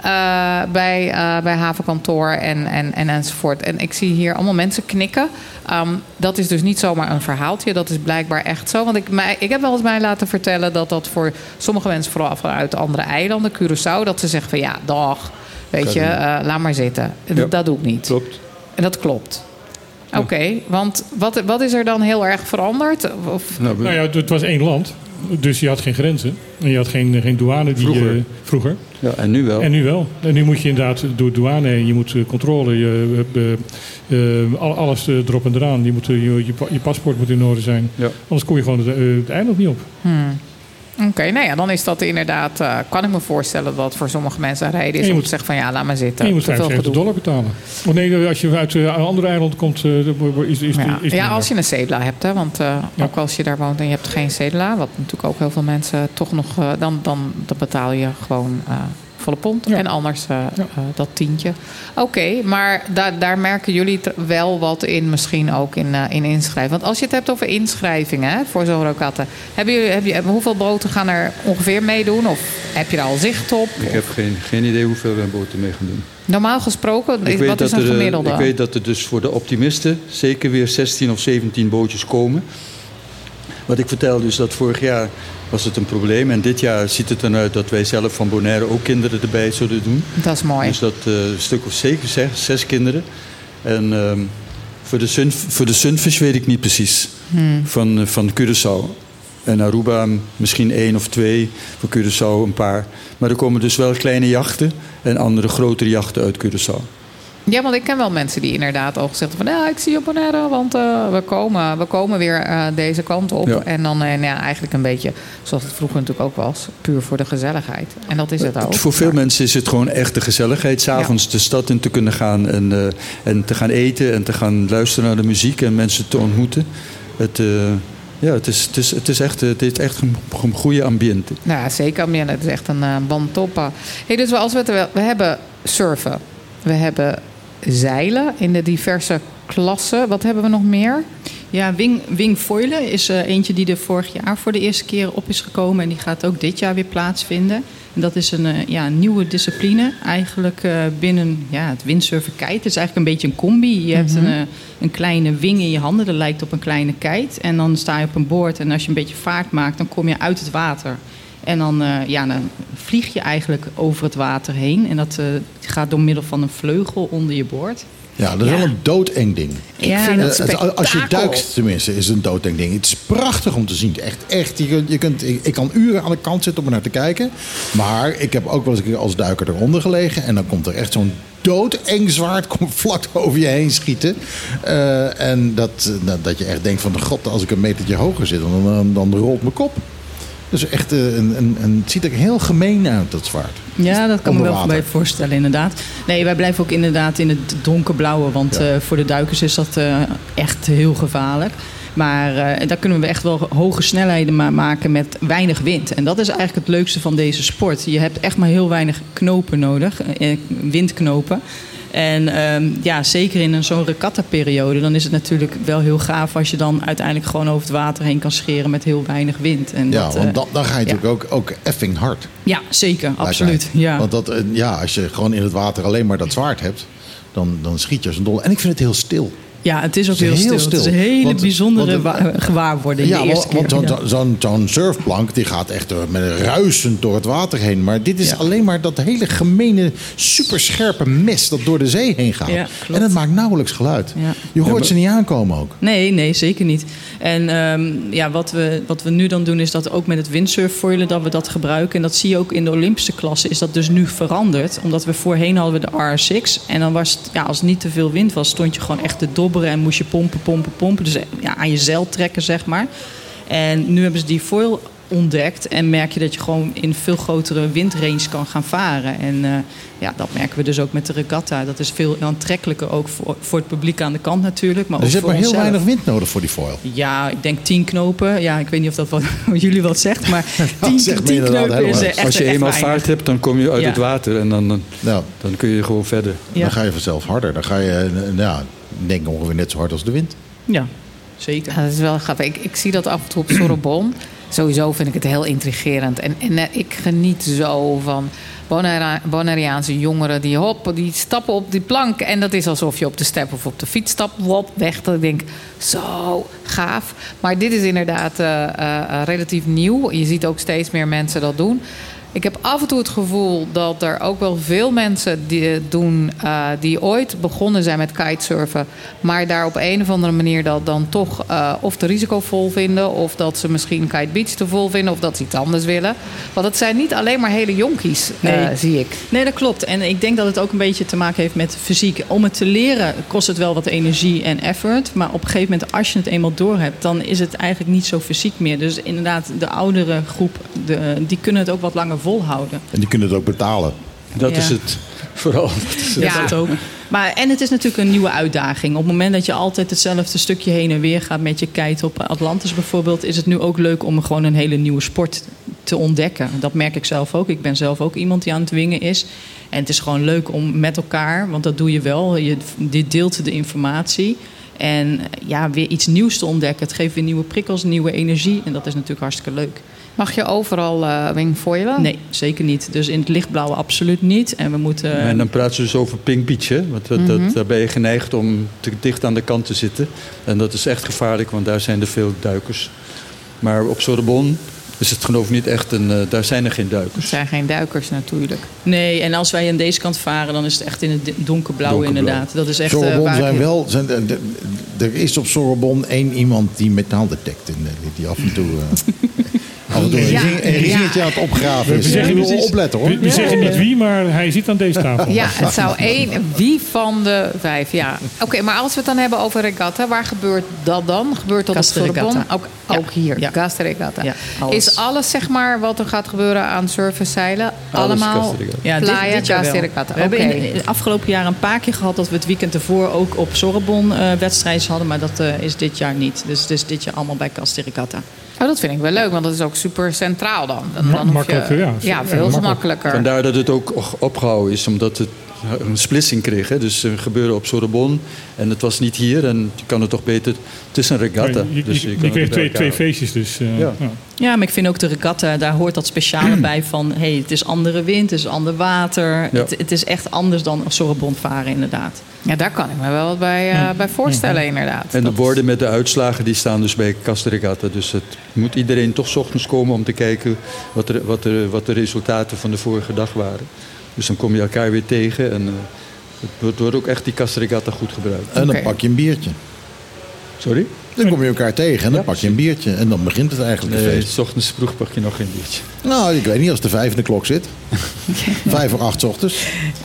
bij havenkantoor en enzovoort. En ik zie hier allemaal mensen knikken. Dat is dus niet zomaar een verhaaltje. Dat is blijkbaar echt zo. Want ik heb wel eens mij laten vertellen dat voor sommige mensen, vooral vanuit andere eilanden, Curaçao, dat ze zeggen van ja, dag, weet je, laat maar zitten. Ja, dat doe ik niet. Klopt. En dat klopt. Oké, want wat is er dan heel erg veranderd? Nou ja, het was één land. Dus je had geen grenzen. En je had geen douane. Vroeger. Ja, en nu wel. En nu moet je inderdaad door douane heen. Je moet controle. Alles erop en eraan. Je paspoort moet in orde zijn. Ja. Anders kom je gewoon het eiland niet op. Oké, nou ja, dan is dat inderdaad... kan ik me voorstellen dat voor sommige mensen een reden is om te zeggen van ja, laat maar zitten. En je moet $75 betalen. Oh nee, als je uit een ander eiland komt, is ja, als je een cedula hebt, hè, want ook als je daar woont en je hebt geen cedula, wat natuurlijk ook heel veel mensen toch nog... dan betaal je gewoon volle pond. Ja. En anders dat tientje. Oké, maar daar merken jullie wel wat in, misschien ook in inschrijven. Want als je het hebt over inschrijvingen, hè, voor zo'n regatta, hoeveel boten gaan er ongeveer meedoen? Of heb je daar al zicht op? Ik heb geen idee hoeveel boten mee gaan doen. Normaal gesproken, wat is een gemiddelde? Ik weet dat er dus voor de optimisten zeker weer 16 of 17 bootjes komen. Wat ik vertelde is dat vorig jaar was het een probleem. En dit jaar ziet het eruit dat wij zelf van Bonaire ook kinderen erbij zullen doen. Dat is mooi. Dus dat een stuk of zeker 6 kinderen. En voor de Sunfish weet ik niet precies. Van Curaçao. En Aruba misschien 1 of 2. Voor Curaçao een paar. Maar er komen dus wel kleine jachten en andere grotere jachten uit Curaçao. Ja, want ik ken wel mensen die inderdaad al gezegd hebben van ja, ik zie je op Bonaire, want we komen weer deze kant op. Ja. En dan eigenlijk een beetje, zoals het vroeger natuurlijk ook was, puur voor de gezelligheid. En dat is het ook. Voor veel mensen is het gewoon echt de gezelligheid. 's Avonds de stad in te kunnen gaan en te gaan eten en te gaan luisteren naar de muziek en mensen te ontmoeten. Het heeft echt een goede ambiente. Ja, zeker ambiente. Het is echt een bandtoppa. Hey, dus we hebben surfen. We hebben zeilen in de diverse klassen. Wat hebben we nog meer? Ja, wingfoilen is eentje die er vorig jaar voor de eerste keer op is gekomen. En die gaat ook dit jaar weer plaatsvinden. En dat is een nieuwe discipline. Eigenlijk binnen het windsurfen kite. Het is eigenlijk een beetje een combi. Je hebt een kleine wing in je handen. Dat lijkt op een kleine kite. En dan sta je op een boord. En als je een beetje vaart maakt, dan kom je uit het water. En dan vlieg je eigenlijk over het water heen. En dat gaat door middel van een vleugel onder je boord. Ja, dat is wel een doodeng ding. Ja, als je duikt, tenminste, is het een doodeng ding. Het is prachtig om te zien. Echt. Ik kan uren aan de kant zitten om er naar te kijken. Maar ik heb ook wel eens een keer als duiker eronder gelegen. En dan komt er echt zo'n doodeng zwaard vlak over je heen schieten. En dat je echt denkt van, god, als ik een metertje hoger zit, dan rolt mijn kop. Dus echt, het ziet er heel gemeen uit, dat zwaard. Ja, dat kan me wel bij voorstellen, inderdaad. Nee, wij blijven ook inderdaad in het donkerblauwe. Want voor de duikers is dat echt heel gevaarlijk. Maar daar kunnen we echt wel hoge snelheden maken met weinig wind. En dat is eigenlijk het leukste van deze sport. Je hebt echt maar heel weinig knopen nodig, windknopen. En zeker in zo'n regatta-periode, dan is het natuurlijk wel heel gaaf als je dan uiteindelijk gewoon over het water heen kan scheren met heel weinig wind. En want dan ga je natuurlijk ook effing hard. Ja, zeker, absoluut. Ja. Want als je gewoon in het water alleen maar dat zwaard hebt, dan schiet je als een dolle. En ik vind het heel stil. Ja, het is ook heel stil. Het is een hele bijzondere gewaarwording de eerste keer. Want zo'n surfplank die gaat echt ruisend door het water heen. Maar dit is alleen maar dat hele gemene, superscherpe mes dat door de zee heen gaat. Ja, en het maakt nauwelijks geluid. Ja. Je hoort ze niet aankomen ook. Nee, zeker niet. En wat we nu dan doen is dat ook met het windsurffoilen dat we dat gebruiken. En dat zie je ook in de Olympische klasse is dat dus nu veranderd. Omdat we voorheen hadden we de R6. En dan was het, als het niet te veel wind was, stond je gewoon echt te dobberen en moest je pompen. Dus aan je zeil trekken, zeg maar. En nu hebben ze die foil ontdekt. En merk je dat je gewoon in veel grotere windrange kan gaan varen. En dat merken we dus ook met de regatta. Dat is veel aantrekkelijker ook voor het publiek aan de kant natuurlijk. Maar dus ook je hebt voor maar heel onszelf. weinig wind nodig voor die foil. Ja, ik denk 10 knopen. Ja, ik weet niet of dat wat jullie wat zegt. Maar 10 zegt me inderdaad knopen is helemaal. echt Als je echt eenmaal weinig. vaart hebt, dan kom je uit Ja. het water. En dan kun je gewoon verder. Ja. Dan ga je vanzelf harder. Dan ga je, denk ik ongeveer net zo hard als de wind. Ja, zeker. Ja, dat is wel grappig. Ik zie dat af en toe op Sorbonne. Sowieso vind ik het heel intrigerend. En ik geniet zo van Bonaireaanse jongeren die stappen op die plank. En dat is alsof je op de step of op de fiets stapt. Wop, weg. Dat ik denk, zo gaaf. Maar dit is inderdaad relatief nieuw. Je ziet ook steeds meer mensen dat doen. Ik heb af en toe het gevoel dat er ook wel veel mensen doen die ooit begonnen zijn met kitesurfen, maar daar op een of andere manier dat dan toch of te risicovol vinden, of dat ze misschien Kite Beach te vol vinden, of dat ze iets anders willen. Want het zijn niet alleen maar hele jonkies, zie ik. Nee, dat klopt. En ik denk dat het ook een beetje te maken heeft met fysiek. Om het te leren kost het wel wat energie en effort. Maar op een gegeven moment, als je het eenmaal door hebt, dan is het eigenlijk niet zo fysiek meer. Dus inderdaad, de oudere groep, die kunnen het ook wat langer volhouden. En die kunnen het ook betalen. Dat Ja. is het vooral. Ja, dat ook. En het is natuurlijk een nieuwe uitdaging. Op het moment dat je altijd hetzelfde stukje heen en weer gaat met je kite op Atlantis bijvoorbeeld, is het nu ook leuk om gewoon een hele nieuwe sport te ontdekken. Dat merk ik zelf ook. Ik ben zelf ook iemand die aan het wingen is. En het is gewoon leuk om met elkaar, want dat doe je wel. Je deelt de informatie. En weer iets nieuws te ontdekken. Het geeft weer nieuwe prikkels, nieuwe energie. En dat is natuurlijk hartstikke leuk. Mag je overal wingfoilen? Nee, zeker niet. Dus in het lichtblauwe absoluut niet. En we moeten... En dan praten ze dus over Pink Beach. Hè? Want daar ben je geneigd om te dicht aan de kant te zitten. En dat is echt gevaarlijk, want daar zijn er veel duikers. Maar op Sorbonne is het geloof ik niet echt daar zijn er geen duikers. Het zijn geen duikers natuurlijk. Nee, en als wij aan deze kant varen, dan is het echt in het donkerblauw inderdaad. Dat is echt Sorbonne er is op Sorbonne één iemand die metaaldetect die af en toe een ringetje aan het opgraven is. We zeggen niet, opletten hoor. We zeggen niet wie, maar hij zit aan deze tafel. Ja, het zou wie van de 5, ja. Oké, maar als we het dan hebben over regatta, waar gebeurt dat dan? Gebeurt dat op Sorbonne? Ook hier, Ja. Gasteregatta. Ja, alles. Is alles zeg maar wat er gaat gebeuren aan surfenzeilen? Allemaal Gasteregatta. Ja, playa, dit jaar wel. Gasteregatta. We hebben in de afgelopen jaren een paar keer gehad dat we het weekend ervoor ook op Sorbonne wedstrijden hadden. Maar dat is dit jaar niet. Dus het is dit jaar allemaal bij Gasteregatta. Oh, dat vind ik wel leuk, want dat is ook super centraal dan. Dan hoef je- Makkelijker, ja. Ja, veel Makkelijk. makkelijker. Vandaar dat het ook opgehouden is, omdat het een splitsing kreeg. Hè? Dus het gebeurde op Sorbonne en het was niet hier. En je kan het toch beter... Het is een regatta. Je dus kreeg kan het bij twee elkaar feestjes dus. Ja. Ja, maar ik vind ook de regatta, daar hoort dat speciale bij van... het is andere wind, het is ander water. Ja. Het is echt anders dan Sorbonne varen inderdaad. Ja, daar kan ik me wel wat bij voorstellen inderdaad. En de Dat- borden met de uitslagen die staan dus bij Gasteregatta. Dus het moet iedereen toch 's ochtends komen om te kijken wat de resultaten van de vorige dag waren. Dus dan kom je elkaar weer tegen en het wordt ook echt die Gasteregatta goed gebruikt. En dan Oké. pak je een biertje. Sorry? Dan kom je elkaar tegen en dan pak je een biertje. En dan begint het eigenlijk het Nee, feest. 's ochtends vroeg pak je nog geen biertje. Nou, ik weet niet als de 5 in de klok zit. 5 of 8 's ochtends.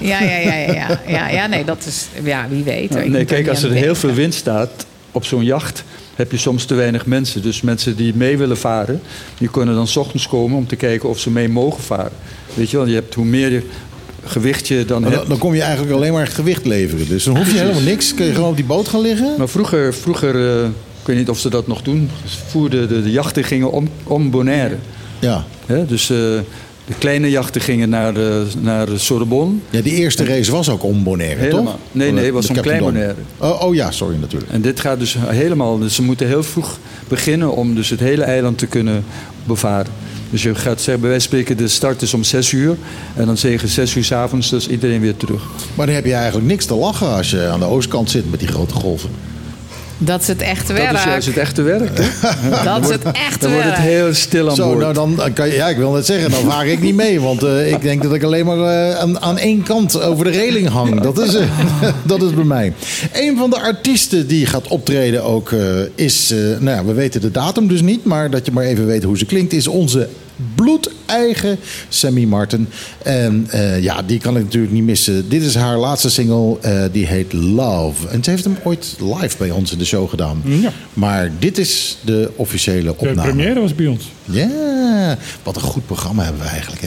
Ja, nee, dat is... Ja, wie weet. Ik Nee, moet kijk, niet als aan er heel denken. veel wind staat op zo'n jacht, heb je soms te weinig mensen. Dus mensen die mee willen varen, die kunnen dan 's ochtends komen om te kijken of ze mee mogen varen. Weet je wel, je hebt hoe meer gewicht je dan Maar hebt. dan kom je eigenlijk alleen maar gewicht leveren. Dus dan hoef je helemaal niks. Kun je gewoon op die boot gaan liggen. Maar vroeger ik weet niet of ze dat nog doen, voerden de jachten gingen om Bonaire. Ja. Hè, dus de kleine jachten gingen naar Sorbonne. Ja, die eerste race was ook om Bonaire, Helemaal. toch? Nee, het was De zo'n klein Captain Bonaire. Oh ja, sorry natuurlijk. En dit gaat dus helemaal... Dus ze moeten heel vroeg beginnen om dus het hele eiland te kunnen bevaren. Dus je gaat zeggen, bij wijze van spreken, de start is om 6 uur. En dan zeggen 6 uur 's avonds, dus iedereen weer terug. Maar dan heb je eigenlijk niks te lachen als je aan de oostkant zit met die grote golven. Dat is het echte werk. Dat is juist het echte werk. Hè? Dat is het echte Dan wordt werk. het heel stil aan Zo, boord. nou dan kan je, ja, ik wil net zeggen, dan vaar ik niet mee. Want ik denk dat ik alleen maar aan één kant over de reling hang. Dat is bij mij. Een van de artiesten die gaat optreden ook is... we weten de datum dus niet, maar dat je maar even weet hoe ze klinkt... is onze eigen Sammy Martin. En die kan ik natuurlijk niet missen. Dit is haar laatste single, die heet Love. En ze heeft hem ooit live bij ons in de show gedaan. Ja. Maar dit is de officiële opname. De première was bij ons. Ja, wat een goed programma hebben we eigenlijk, hè?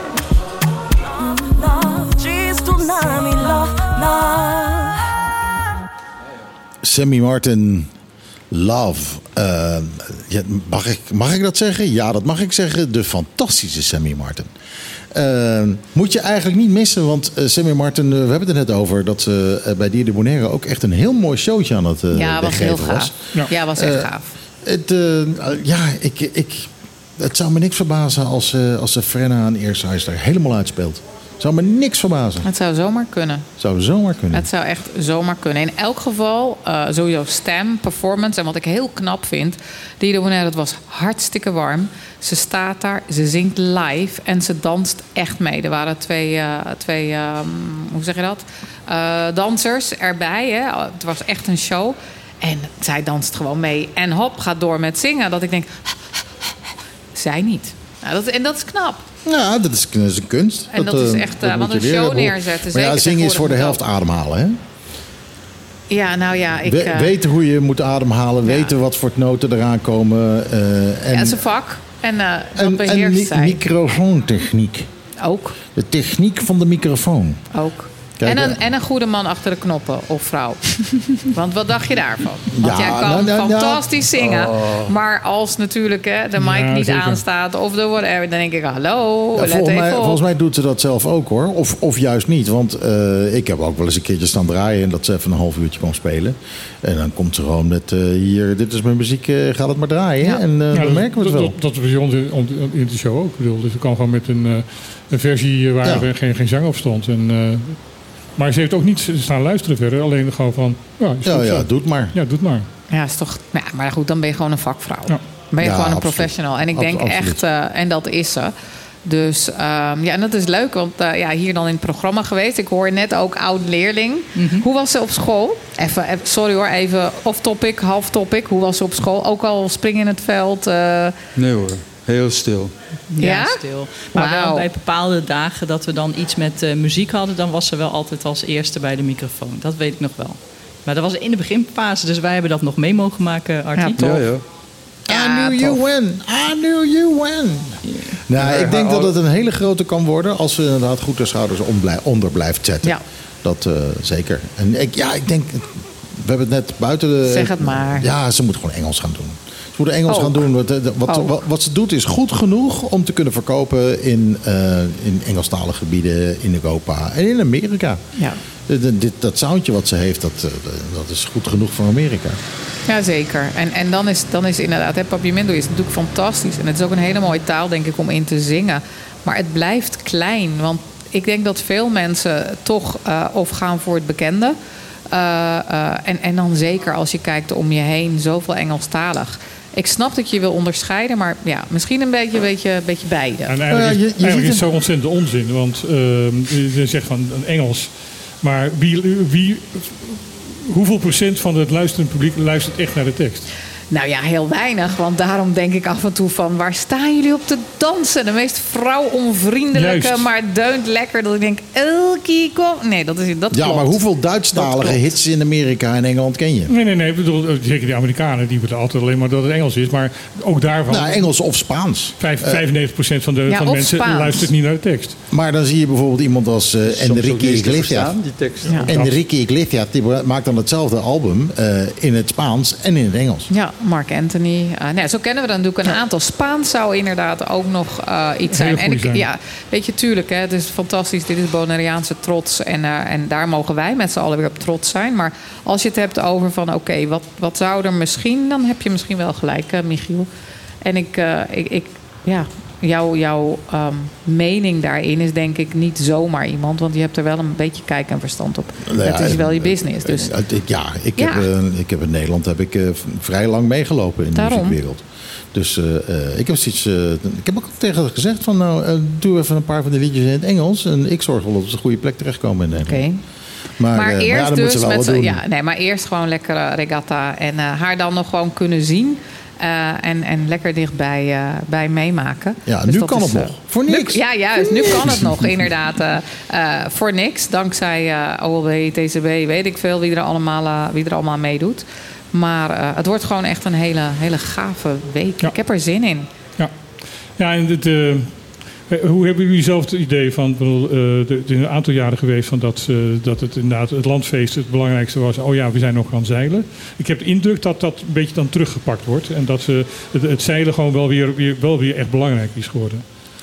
Sammy Martin, Love. Mag ik dat zeggen? Ja, dat mag ik zeggen. De fantastische Sammy Martin. Moet je eigenlijk niet missen, want Sammy Martin, we hebben het er net over dat ze bij Dia de Bonaire ook echt een heel mooi showtje aan het was heel gaaf. Ja, was echt gaaf. Het zou me niks verbazen als ze Frenna aan Eershuis er helemaal uitspeelt. Zou me niks verbazen. Het zou zomaar kunnen. Het zou echt zomaar kunnen. In elk geval, sowieso stem, performance. En wat ik heel knap vind, Dia de Bonaire, het was hartstikke warm. Ze staat daar, ze zingt live en ze danst echt mee. Er waren twee hoe zeg je dat? Dansers erbij. Hè? Het was echt een show. En zij danst gewoon mee. En hop, gaat door met zingen. Dat ik denk, zij niet. En dat is knap. Ja, dat is een kunst. En dat is echt, want een show neerzetten. Maar ja, zingen is voor de helft ademhalen, hè? Ja, nou ja, weten hoe je moet ademhalen, weten wat voor noten eraan komen. Het is een vak. En dat beheerst zij. Microfoontechniek. Ook. De techniek van de microfoon. Ook. Kijk, en een goede man achter de knoppen, of vrouw. Want wat dacht je daarvan? Want jij kan fantastisch zingen. Maar als natuurlijk de mic niet aanstaat of de whatever, dan denk ik, hallo, volgens mij doet ze dat zelf ook, hoor. Of juist niet. Want ik heb ook wel eens een keertje staan draaien en dat ze even een half uurtje kon spelen. En dan komt ze gewoon met, hier, dit is mijn muziek, gaat het maar draaien. Ja. En dan merken we het wel. Dat is bij ons in de show ook. Ik bedoel, dus we kan gewoon met een versie waar geen zang op stond. Maar ze heeft ook niet staan luisteren verder. Alleen gewoon van, doe het maar. Ja, doe het maar. Ja, is toch, maar goed, dan ben je gewoon een vakvrouw. Ja. Dan ben je gewoon een professional. En ik denk echt, en dat is ze. Dus en dat is leuk, want hier dan in het programma geweest. Ik hoor net ook oud-leerling. Mm-hmm. Hoe was ze op school? Even, sorry hoor, even off-topic, half-topic. Hoe was ze op school? Ook al springen in het veld? Nee hoor. Heel stil. Ja, stil. Maar wel bij bepaalde dagen dat we dan iets met muziek hadden, dan was ze wel altijd als eerste bij de microfoon. Dat weet ik nog wel. Maar dat was in de beginfase, dus wij hebben dat nog mee mogen maken, Artie. Ja. I knew you when. Yeah. Nou, ik denk dat het een hele grote kan worden als ze inderdaad goed de schouders onder blijft zetten. Ja. Dat zeker. En ik denk, we hebben het net buiten de... Zeg het maar. Ja, ze moet gewoon Engels gaan doen. Ze moeten Engels gaan doen. Wat ze doet is goed genoeg om te kunnen verkopen in Engelstalige gebieden, in Europa en in Amerika. Ja. Dat soundje wat ze heeft, dat is goed genoeg voor Amerika. Ja, zeker. En dan is inderdaad, Papiamento is natuurlijk fantastisch. En het is ook een hele mooie taal, denk ik, om in te zingen. Maar het blijft klein. Want ik denk dat veel mensen toch of gaan voor het bekende. En dan zeker als je kijkt om je heen, zoveel Engelstalig. Ik snap dat je wil onderscheiden, maar ja, misschien een beetje beide. En eigenlijk is het zo ontzettend onzin. Want je zegt van een Engels. Maar hoeveel procent van het luisterend publiek luistert echt naar de tekst? Nou ja, heel weinig. Want daarom denk ik af en toe van, waar staan jullie op te dansen? De meest vrouwonvriendelijke, maar deunt lekker. Dat ik denk, nee, dat klopt. Ja, maar hoeveel Duitsstalige hits in Amerika en Engeland ken je? Nee. Ik bedoel, zeker die Amerikanen, die willen altijd alleen maar dat het Engels is. Maar ook daarvan... Nou, Engels of Spaans. 95% van de mensen luistert niet naar de tekst. Maar dan zie je bijvoorbeeld iemand als Enrique Iglesias. Enrique Iglesias, die maakt dan hetzelfde album in het Spaans en in het Engels. Ja. Mark Anthony. Zo kennen we dan natuurlijk een aantal. Spaans zou inderdaad ook nog iets zijn. Weet je, tuurlijk, het is fantastisch. Dit is Bonaireaanse trots. En daar mogen wij met z'n allen weer op trots zijn. Maar als je het hebt over van, oké, wat zou er misschien... Dan heb je misschien wel gelijk, Michiel. En jouw mening daarin is denk ik niet zomaar iemand. Want je hebt er wel een beetje kijk en verstand op. Het is wel je business. Dus. Ik heb in Nederland vrij lang meegelopen in de muziekwereld. Dus ik heb ook tegen haar gezegd van doe even een paar van de liedjes in het Engels. En ik zorg wel dat we op de goede plek terechtkomen in Nederland. Okay. Maar eerst dus maar eerst gewoon lekker regatta. En haar dan nog gewoon kunnen zien. En lekker dichtbij bij meemaken. Ja, dus nu dat kan is, het nog. Voor niks. Ja, juist. Nu kan het nog, inderdaad. Voor niks. Dankzij OLW, TCB, weet ik veel wie er allemaal meedoet. Maar het wordt gewoon echt een hele gave week. Ja. Ik heb er zin in. Ja, en hoe hebben jullie zelf het idee van... het is een aantal jaren geweest van dat het inderdaad het landfeest het belangrijkste was. Oh ja, we zijn nog gaan zeilen. Ik heb de indruk dat dat een beetje dan teruggepakt wordt. En dat het zeilen gewoon wel weer echt belangrijk is geworden.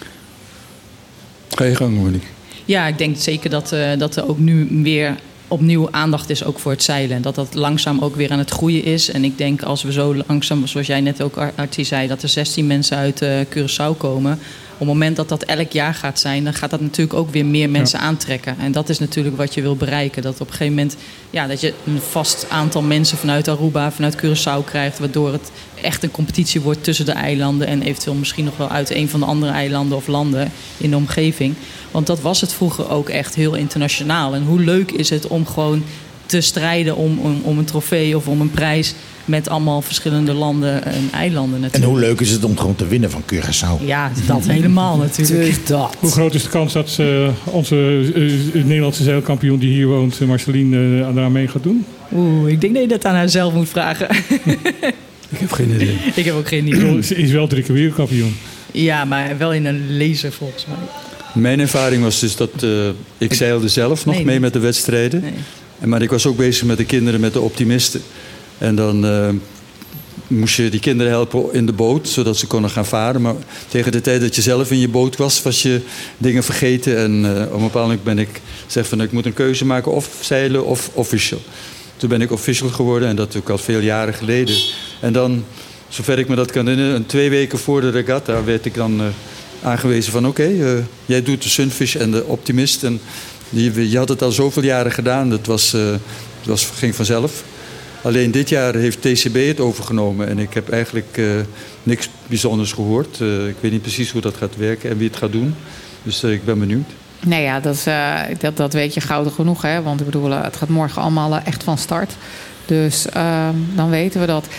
Ga je gang, Monique. Ja, ik denk zeker dat er ook nu weer opnieuw aandacht is ook voor het zeilen. Dat langzaam ook weer aan het groeien is. En ik denk als we zo langzaam, zoals jij net ook, Artie, zei... dat er 16 mensen uit Curaçao komen... Op het moment dat dat elk jaar gaat zijn... dan gaat dat natuurlijk ook weer meer mensen aantrekken. En dat is natuurlijk wat je wil bereiken. Dat op een gegeven moment... dat je een vast aantal mensen vanuit Aruba, vanuit Curaçao krijgt... waardoor het echt een competitie wordt tussen de eilanden... en eventueel misschien nog wel uit een van de andere eilanden of landen in de omgeving. Want dat was het vroeger ook echt heel internationaal. En hoe leuk is het om gewoon te strijden om een trofee of om een prijs... met allemaal verschillende landen en eilanden natuurlijk. En hoe leuk is het om gewoon te winnen van Curaçao? Ja, dat helemaal natuurlijk. Dus dat. Hoe groot is de kans dat onze Nederlandse zeilkampioen die hier woont, Marceline, daar mee gaat doen? Ik denk dat je dat aan haar zelf moet vragen. Ik heb geen idee. Ik heb ook geen idee. Ze is wel 3 keer wereldkampioen. Ja, maar wel in een laser volgens mij. Mijn ervaring was dus dat ik zeilde zelf nog mee met de wedstrijden. Nee. Maar ik was ook bezig met de kinderen, met de optimisten. En dan moest je die kinderen helpen in de boot, zodat ze konden gaan varen. Maar tegen de tijd dat je zelf in je boot was je dingen vergeten. En op een bepaald moment ben ik zeg van ik moet een keuze maken of zeilen of official. Toen ben ik official geworden en dat natuurlijk al veel jaren geleden. En dan, zover ik me dat kan herinneren, 2 weken voor de regatta werd ik dan aangewezen van oké, jij doet de Sunfish en de optimist. En je had het al zoveel jaren gedaan, dat ging vanzelf. Alleen dit jaar heeft TCB het overgenomen en ik heb eigenlijk niks bijzonders gehoord. Ik weet niet precies hoe dat gaat werken en wie het gaat doen. Dus ik ben benieuwd. Nou ja, dat weet je gauw genoeg. Hè? Want ik bedoel, het gaat morgen allemaal echt van start. Dus dan weten we dat.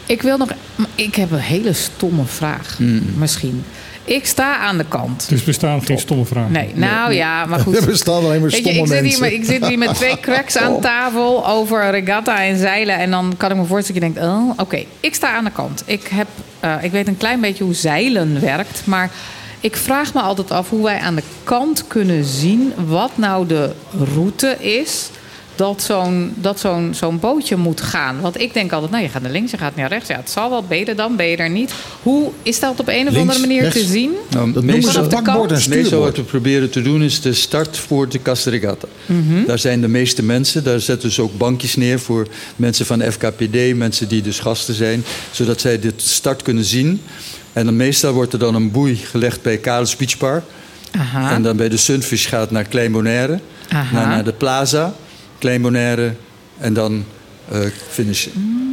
Ik heb een hele stomme vraag, misschien. Ik sta aan de kant. Dus bestaan geen stomme vragen? Nee, ja, maar goed. Er bestaan alleen maar stomme mensen. Ik zit hier met 2 cracks aan tafel over regatta en zeilen. En dan kan ik me voorstellen dat je denkt, oké, ik sta aan de kant. Ik weet een klein beetje hoe zeilen werkt. Maar ik vraag me altijd af hoe wij aan de kant kunnen zien wat nou de route is dat zo'n bootje moet gaan. Want ik denk altijd, je gaat naar links, je gaat naar rechts. Ja, het zal wel, ben je er dan, ben je er niet. Hoe is dat op een of andere manier rechts. te zien? Nou, Dat noemen ze bakboord en Meestal stuurboord. wat we proberen te doen is de start voor de Casterregatta. Daar zijn de meeste mensen. Daar zetten ze ook bankjes neer voor mensen van FKPD, mensen die dus gasten zijn, zodat zij de start kunnen zien. En dan meestal wordt er dan een boei gelegd bij Kalis Beach Bar. Aha. En dan bij de Sunfish gaat naar Klein Bonaire, naar de Plaza, Klein Bonaire en dan finishen.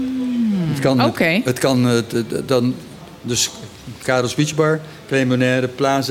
Het kan dan dus Kalis Beach Bar, Klein Bonaire,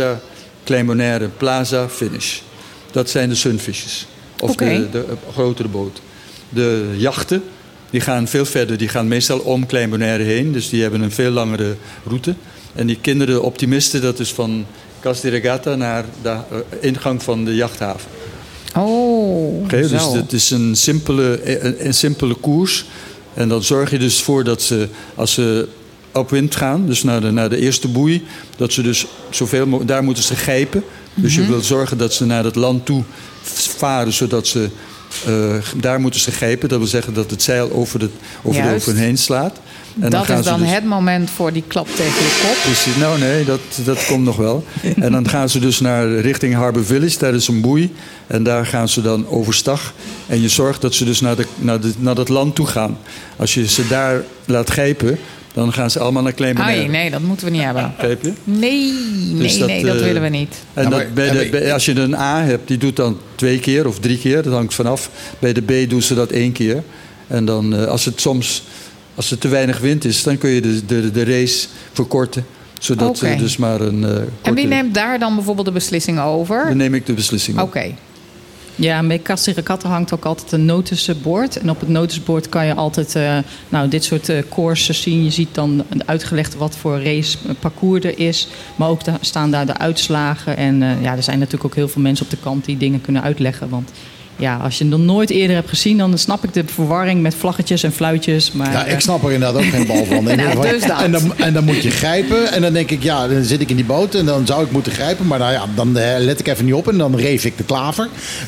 Plaza, finish. Dat zijn de Sunfishes. Of de grotere boot. De jachten, die gaan veel verder. Die gaan meestal om Klein Bonaire heen. Dus die hebben een veel langere route. En die kinderen, de optimisten, dat is van Casterregatta naar de ingang van de jachthaven. Dus het is een simpele koers. En dan zorg je dus voor dat ze, als ze op wind gaan, dus naar de eerste boei, dat ze dus zoveel mogelijk, daar moeten ze gijpen. Dus je wil zorgen dat ze naar het land toe varen, zodat ze daar moeten ze gijpen. Dat wil zeggen dat het zeil over de oven heen slaat. En dat is dan het moment voor die klap tegen de kop? Precies, nou nee, dat komt nog wel. En dan gaan ze dus richting Harbour Village. Daar is een boei. En daar gaan ze dan overstag. En je zorgt dat ze dus naar dat land toe gaan. Als je ze daar laat gijpen, dan gaan ze allemaal naar Klein Bonaire. Nee, dat moeten we niet hebben. Begrijp je? Nee, dat willen we niet. En als je een A hebt, die doet dan 2 keer of 3 keer. Dat hangt vanaf. Bij de B doen ze dat 1 keer. En dan als er te weinig wind is, dan kun je de race verkorten. Zodat ze dus maar een korte... En wie neemt daar dan bijvoorbeeld de beslissing over? Dan neem ik de beslissing over. Oké. Ja, bij Castillegatta hangt ook altijd een noticenbord. En op het noticenbord kan je altijd dit soort courses zien. Je ziet dan uitgelegd wat voor raceparcours er is. Maar ook staan daar de uitslagen. En er zijn natuurlijk ook heel veel mensen op de kant die dingen kunnen uitleggen. Want ja, als je het nog nooit eerder hebt gezien, dan snap ik de verwarring met vlaggetjes en fluitjes. Maar, ja, ik snap er inderdaad ook geen bal van. Dus dat. En dan moet je grijpen. En dan denk ik, ja, dan zit ik in die boot. En dan zou ik moeten grijpen. Maar nou ja, dan let ik even niet op. En dan reef ik de klaver.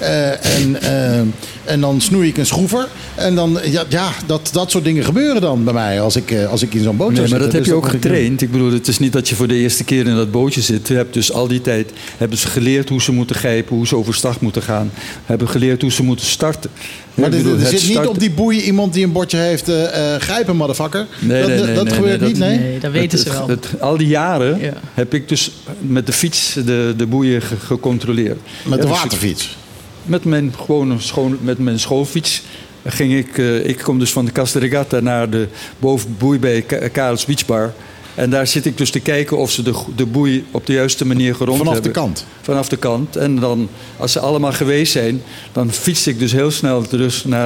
En dan snoei ik een schroever. En dan, dat soort dingen gebeuren dan bij mij. Als ik in zo'n boot zou zitten. Maar dat heb dus je ook getraind. Ik bedoel, het is niet dat je voor de eerste keer in dat bootje zit. Je hebt dus al die tijd hebben ze geleerd hoe ze moeten grijpen. Hoe ze overstag moeten gaan. Hebben geleerd hoe ze moeten starten. Maar er zit niet op die boei iemand die een bordje heeft... grijpen, motherfucker. Dat gebeurt niet, nee? Nee, dat weten ze wel. Al die jaren heb ik dus met de fiets de boeien gecontroleerd. Met de waterfiets? Met mijn schoolfiets ging ik kom dus van de Castillegatta naar de bovenboei bij Karels Beach Bar. En daar zit ik dus te kijken of ze de boei op de juiste manier gerond hebben. Vanaf de kant? Vanaf de kant. En dan, als ze allemaal geweest zijn, dan fiets ik dus heel snel terug naar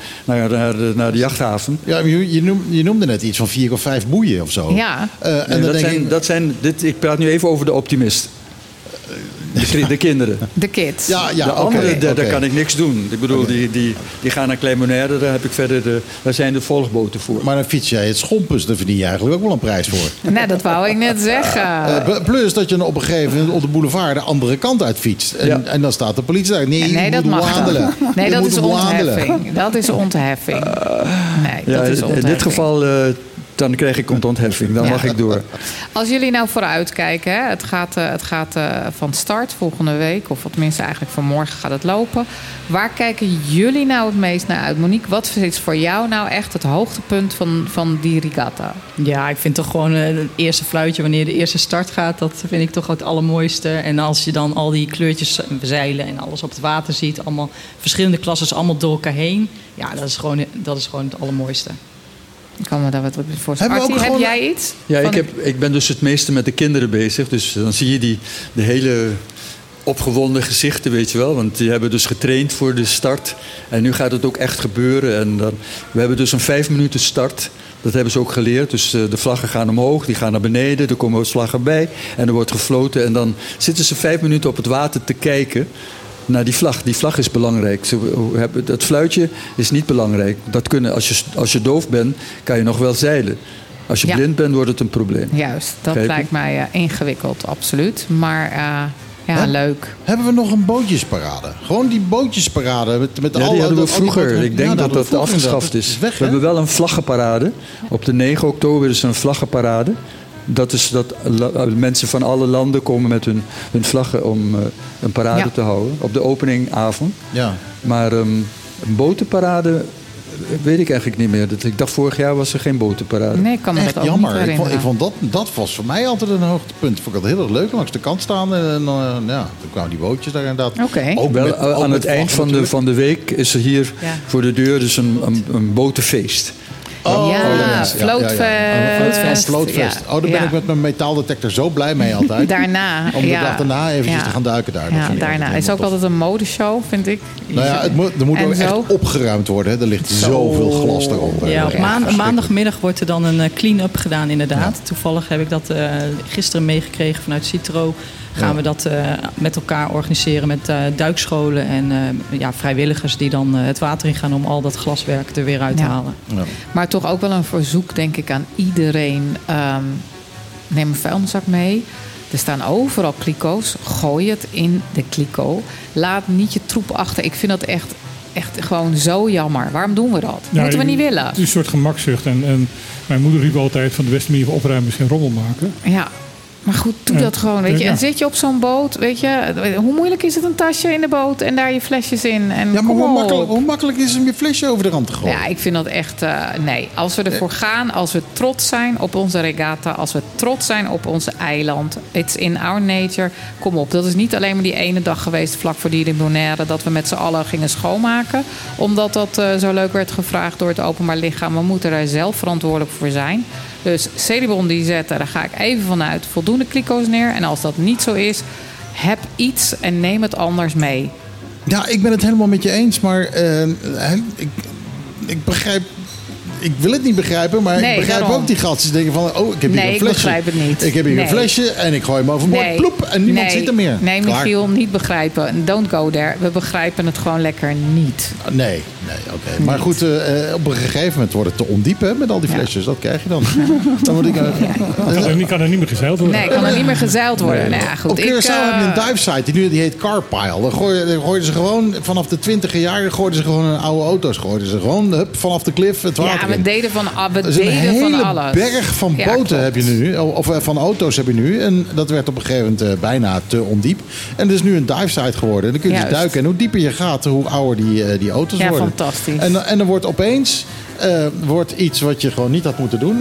de jachthaven. Ja, je noemde net iets van 4 of 5 boeien of zo. Ja. Ik praat nu even over de Optimist. De kinderen. De kids. Ja, de anderen, daar kan ik niks doen. Ik bedoel, die gaan naar Clermont-Ferrand. Daar heb ik daar zijn de volgboten voor. Maar dan fiets jij het Schompus. Daar verdien je eigenlijk ook wel een prijs voor. Nee, dat wou ik net zeggen. Plus dat je op een gegeven moment op de boulevard de andere kant uit fietst. En dan staat de politie daar. Nee, dat mag handelen. Nee, dat is ontheffing. Dat is ontheffing. Nee, dat is ontheffing. In dit geval... dan krijg ik ontheffing. Dan mag ik door. Als jullie nou vooruitkijken, hè, het gaat van start volgende week, of tenminste eigenlijk vanmorgen gaat het lopen. Waar kijken jullie nou het meest naar uit? Monique, wat is voor jou nou echt het hoogtepunt van die regatta? Ja, ik vind toch gewoon het eerste fluitje wanneer de eerste start gaat. Dat vind ik toch het allermooiste. En als je dan al die kleurtjes zeilen en alles op het water ziet. Allemaal verschillende klasses, allemaal door elkaar heen. Ja, dat is gewoon het allermooiste. Ik kan me daar wat voorstellen. Artie, heb jij iets? Ja, ik ben dus het meeste met de kinderen bezig. Dus dan zie je de hele opgewonden gezichten, weet je wel. Want die hebben dus getraind voor de start. En nu gaat het ook echt gebeuren. En we hebben dus een 5 minuten start. Dat hebben ze ook geleerd. Dus de vlaggen gaan omhoog, die gaan naar beneden. Er komen wat vlaggen bij en er wordt gefloten. En dan zitten ze 5 minuten op het water te kijken naar die vlag. Die vlag is belangrijk. Dat fluitje is niet belangrijk. Als je doof bent, kan je nog wel zeilen. Als je blind bent, wordt het een probleem. Juist, dat lijkt mij ingewikkeld, absoluut. Maar leuk. Hebben we nog een bootjesparade? Gewoon die bootjesparade. Met die hadden we vroeger. Ik denk dat dat afgeschaft is. We hebben wel een vlaggenparade. Op de 9 oktober is er een vlaggenparade. Dat is dat mensen van alle landen komen met hun vlaggen om een parade te houden. Op de openingavond. Ja. Maar een botenparade weet ik eigenlijk niet meer. Ik dacht vorig jaar was er geen botenparade. Nee, ik kan me dat ook jammer. niet herinneren. Ik vond dat was voor mij altijd een hoogtepunt. Vond ik dat heel erg leuk. Langs de kant staan. En toen kwamen die bootjes daar inderdaad. Okay. Aan het eind van de week is er hier voor de deur dus een botenfeest. Vlootfest. Daar ben ik met mijn metaaldetector zo blij mee altijd. Daarna. Om de dag daarna eventjes te gaan duiken daar. Ja, daarna. Het is ook altijd een modeshow, vind ik. Nou ja, er moet ook echt opgeruimd worden. Hè. Er ligt zoveel glas erop. Ja, op maandagmiddag wordt er dan een clean-up gedaan inderdaad. Ja. Toevallig heb ik dat gisteren meegekregen vanuit Citro. Gaan we dat met elkaar organiseren met duikscholen en vrijwilligers die dan het water in gaan om al dat glaswerk er weer uit te halen. Ja. Maar toch ook wel een verzoek, denk ik, aan iedereen. Neem een vuilniszak mee. Er staan overal kliko's. Gooi het in de kliko. Laat niet je troep achter. Ik vind dat echt gewoon zo jammer. Waarom doen we dat? Moeten we niet willen. Het is een soort gemakzucht. En mijn moeder riep altijd van de beste manier van opruimen is geen rommel maken. Ja. Maar goed, doe dat gewoon, weet je. En zit je op zo'n boot, weet je. Hoe moeilijk is het een tasje in de boot en daar je flesjes in? En ja, maar hoe makkelijk is het om je flesje over de rand te gooien? Ja, ik vind dat echt... nee, als we ervoor gaan, als we trots zijn op onze regatta... als we trots zijn op onze eiland... It's in our nature. Kom op, dat is niet alleen maar die ene dag geweest... vlak voor die Bonaire, dat we met z'n allen gingen schoonmaken. Omdat dat zo leuk werd gevraagd door het openbaar lichaam. We moeten er zelf verantwoordelijk voor zijn... Dus Celibon die zetten, daar ga ik even vanuit, voldoende kliko's neer. En als dat niet zo is, heb iets en neem het anders mee. Ja, ik ben het helemaal met je eens, maar ik begrijp... Ik wil het niet begrijpen, maar ik begrijp daarom. ook die gasten die denken van... ik heb hier een flesje. ik begrijp het niet. Ik heb hier een flesje en ik gooi hem overboord. Ploep, en niemand zit er meer. Nee, Klaar. Michiel, niet begrijpen. Don't go there. We begrijpen het gewoon lekker niet. Nee, oké. Maar goed, op een gegeven moment wordt het te ondiep hè, met al die flesjes. Dat krijg je dan. Dan word ik... Kan er niet meer gezeild worden. Nee, kan er niet meer gezeild worden. Nee. Nou ja, goed, Op Curaçao heb je een dive site, die heet Carpile. Dan gooiden ze gewoon, vanaf de 20e jaren, gooiden ze gewoon een oude auto's. Gooiden ze gewoon vanaf de klif het water in. We deden van Dus een hele alles. berg van boten heb je nu, of van auto's heb je nu. En dat werd op een gegeven moment bijna te ondiep. En het is nu een dive site geworden. En dan kun je dus duiken. En hoe dieper je gaat, hoe ouder die auto's worden. Ja, fantastisch. En dan wordt opeens... wordt iets wat je gewoon niet had moeten doen,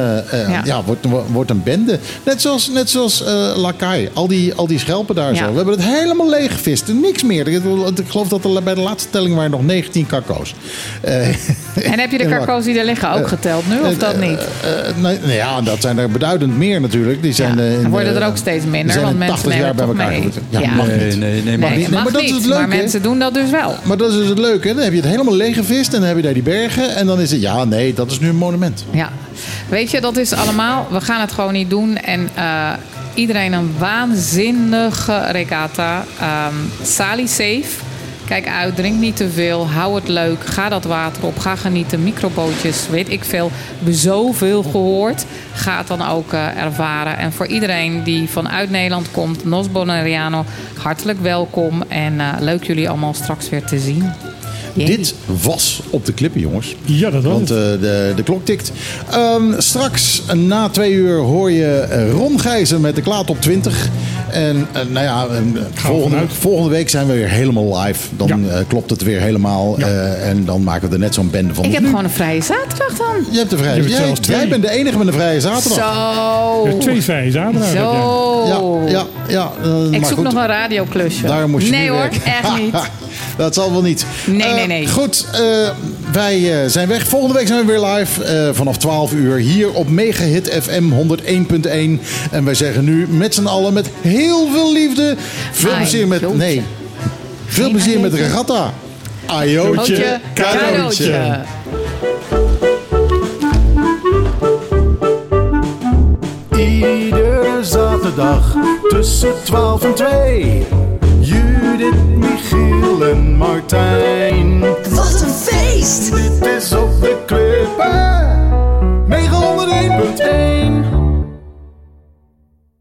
wordt een bende. Net zoals Lakai, al die schelpen daar zo. We hebben het helemaal leeggevist. Niks meer. Ik geloof dat er bij de laatste telling waren nog 19 karko's. En heb je de karko's die er liggen ook geteld nu, of dat niet? Ja, dat zijn er beduidend meer natuurlijk. Die zijn dan worden er ook steeds minder, want mensen 80 jaar bij elkaar mee. Mag niet. Mag maar dat niet, is het leuke. Maar mensen doen dat dus wel. Maar dat is dus het leuke. Dan heb je het helemaal leeggevist en dan heb je daar die bergen. En dan is het, dat is nu een monument. Ja, weet je, dat is allemaal... We gaan het gewoon niet doen. En iedereen een waanzinnige regatta. Sali safe. Kijk uit, drink niet te veel. Hou het leuk. Ga dat water op. Ga genieten. Microbootjes, weet ik veel. We hebben zoveel gehoord. Ga het dan ook ervaren. En voor iedereen die vanuit Nederland komt, Nos Bonaireano, hartelijk welkom. En leuk jullie allemaal straks weer te zien. Dit was Op de Klippen, jongens. Ja, dat was Want de klok tikt. Straks na 2 uur hoor je Ron Gijzen met de Klaatop 20. En volgende week zijn we weer helemaal live. Dan klopt het weer helemaal. Ja. En dan maken we er net zo'n bende van. Ik heb gewoon een vrije zaterdag dan. Je hebt een vrije zaterdag. Jij bent de enige met een vrije zaterdag. Zo. Je hebt 2 vrije zaterdagen. Zo. Ja. Ik zoek nog een radioklusje. Daar moest je nee hoor, werken. echt niet. Dat zal wel niet. Nee. Goed, wij zijn weg. Volgende week zijn we weer live vanaf 12 uur hier op Megahit FM 101.1. En wij zeggen nu met z'n allen met heel veel liefde. Veel plezier met... Nee. Veel plezier met regatta. Ajootje, cadeautje. Iedere zaterdag tussen 12 en 2. Judith, Michiel en Martijn. Wat een feest! Dit is Op de Klippen.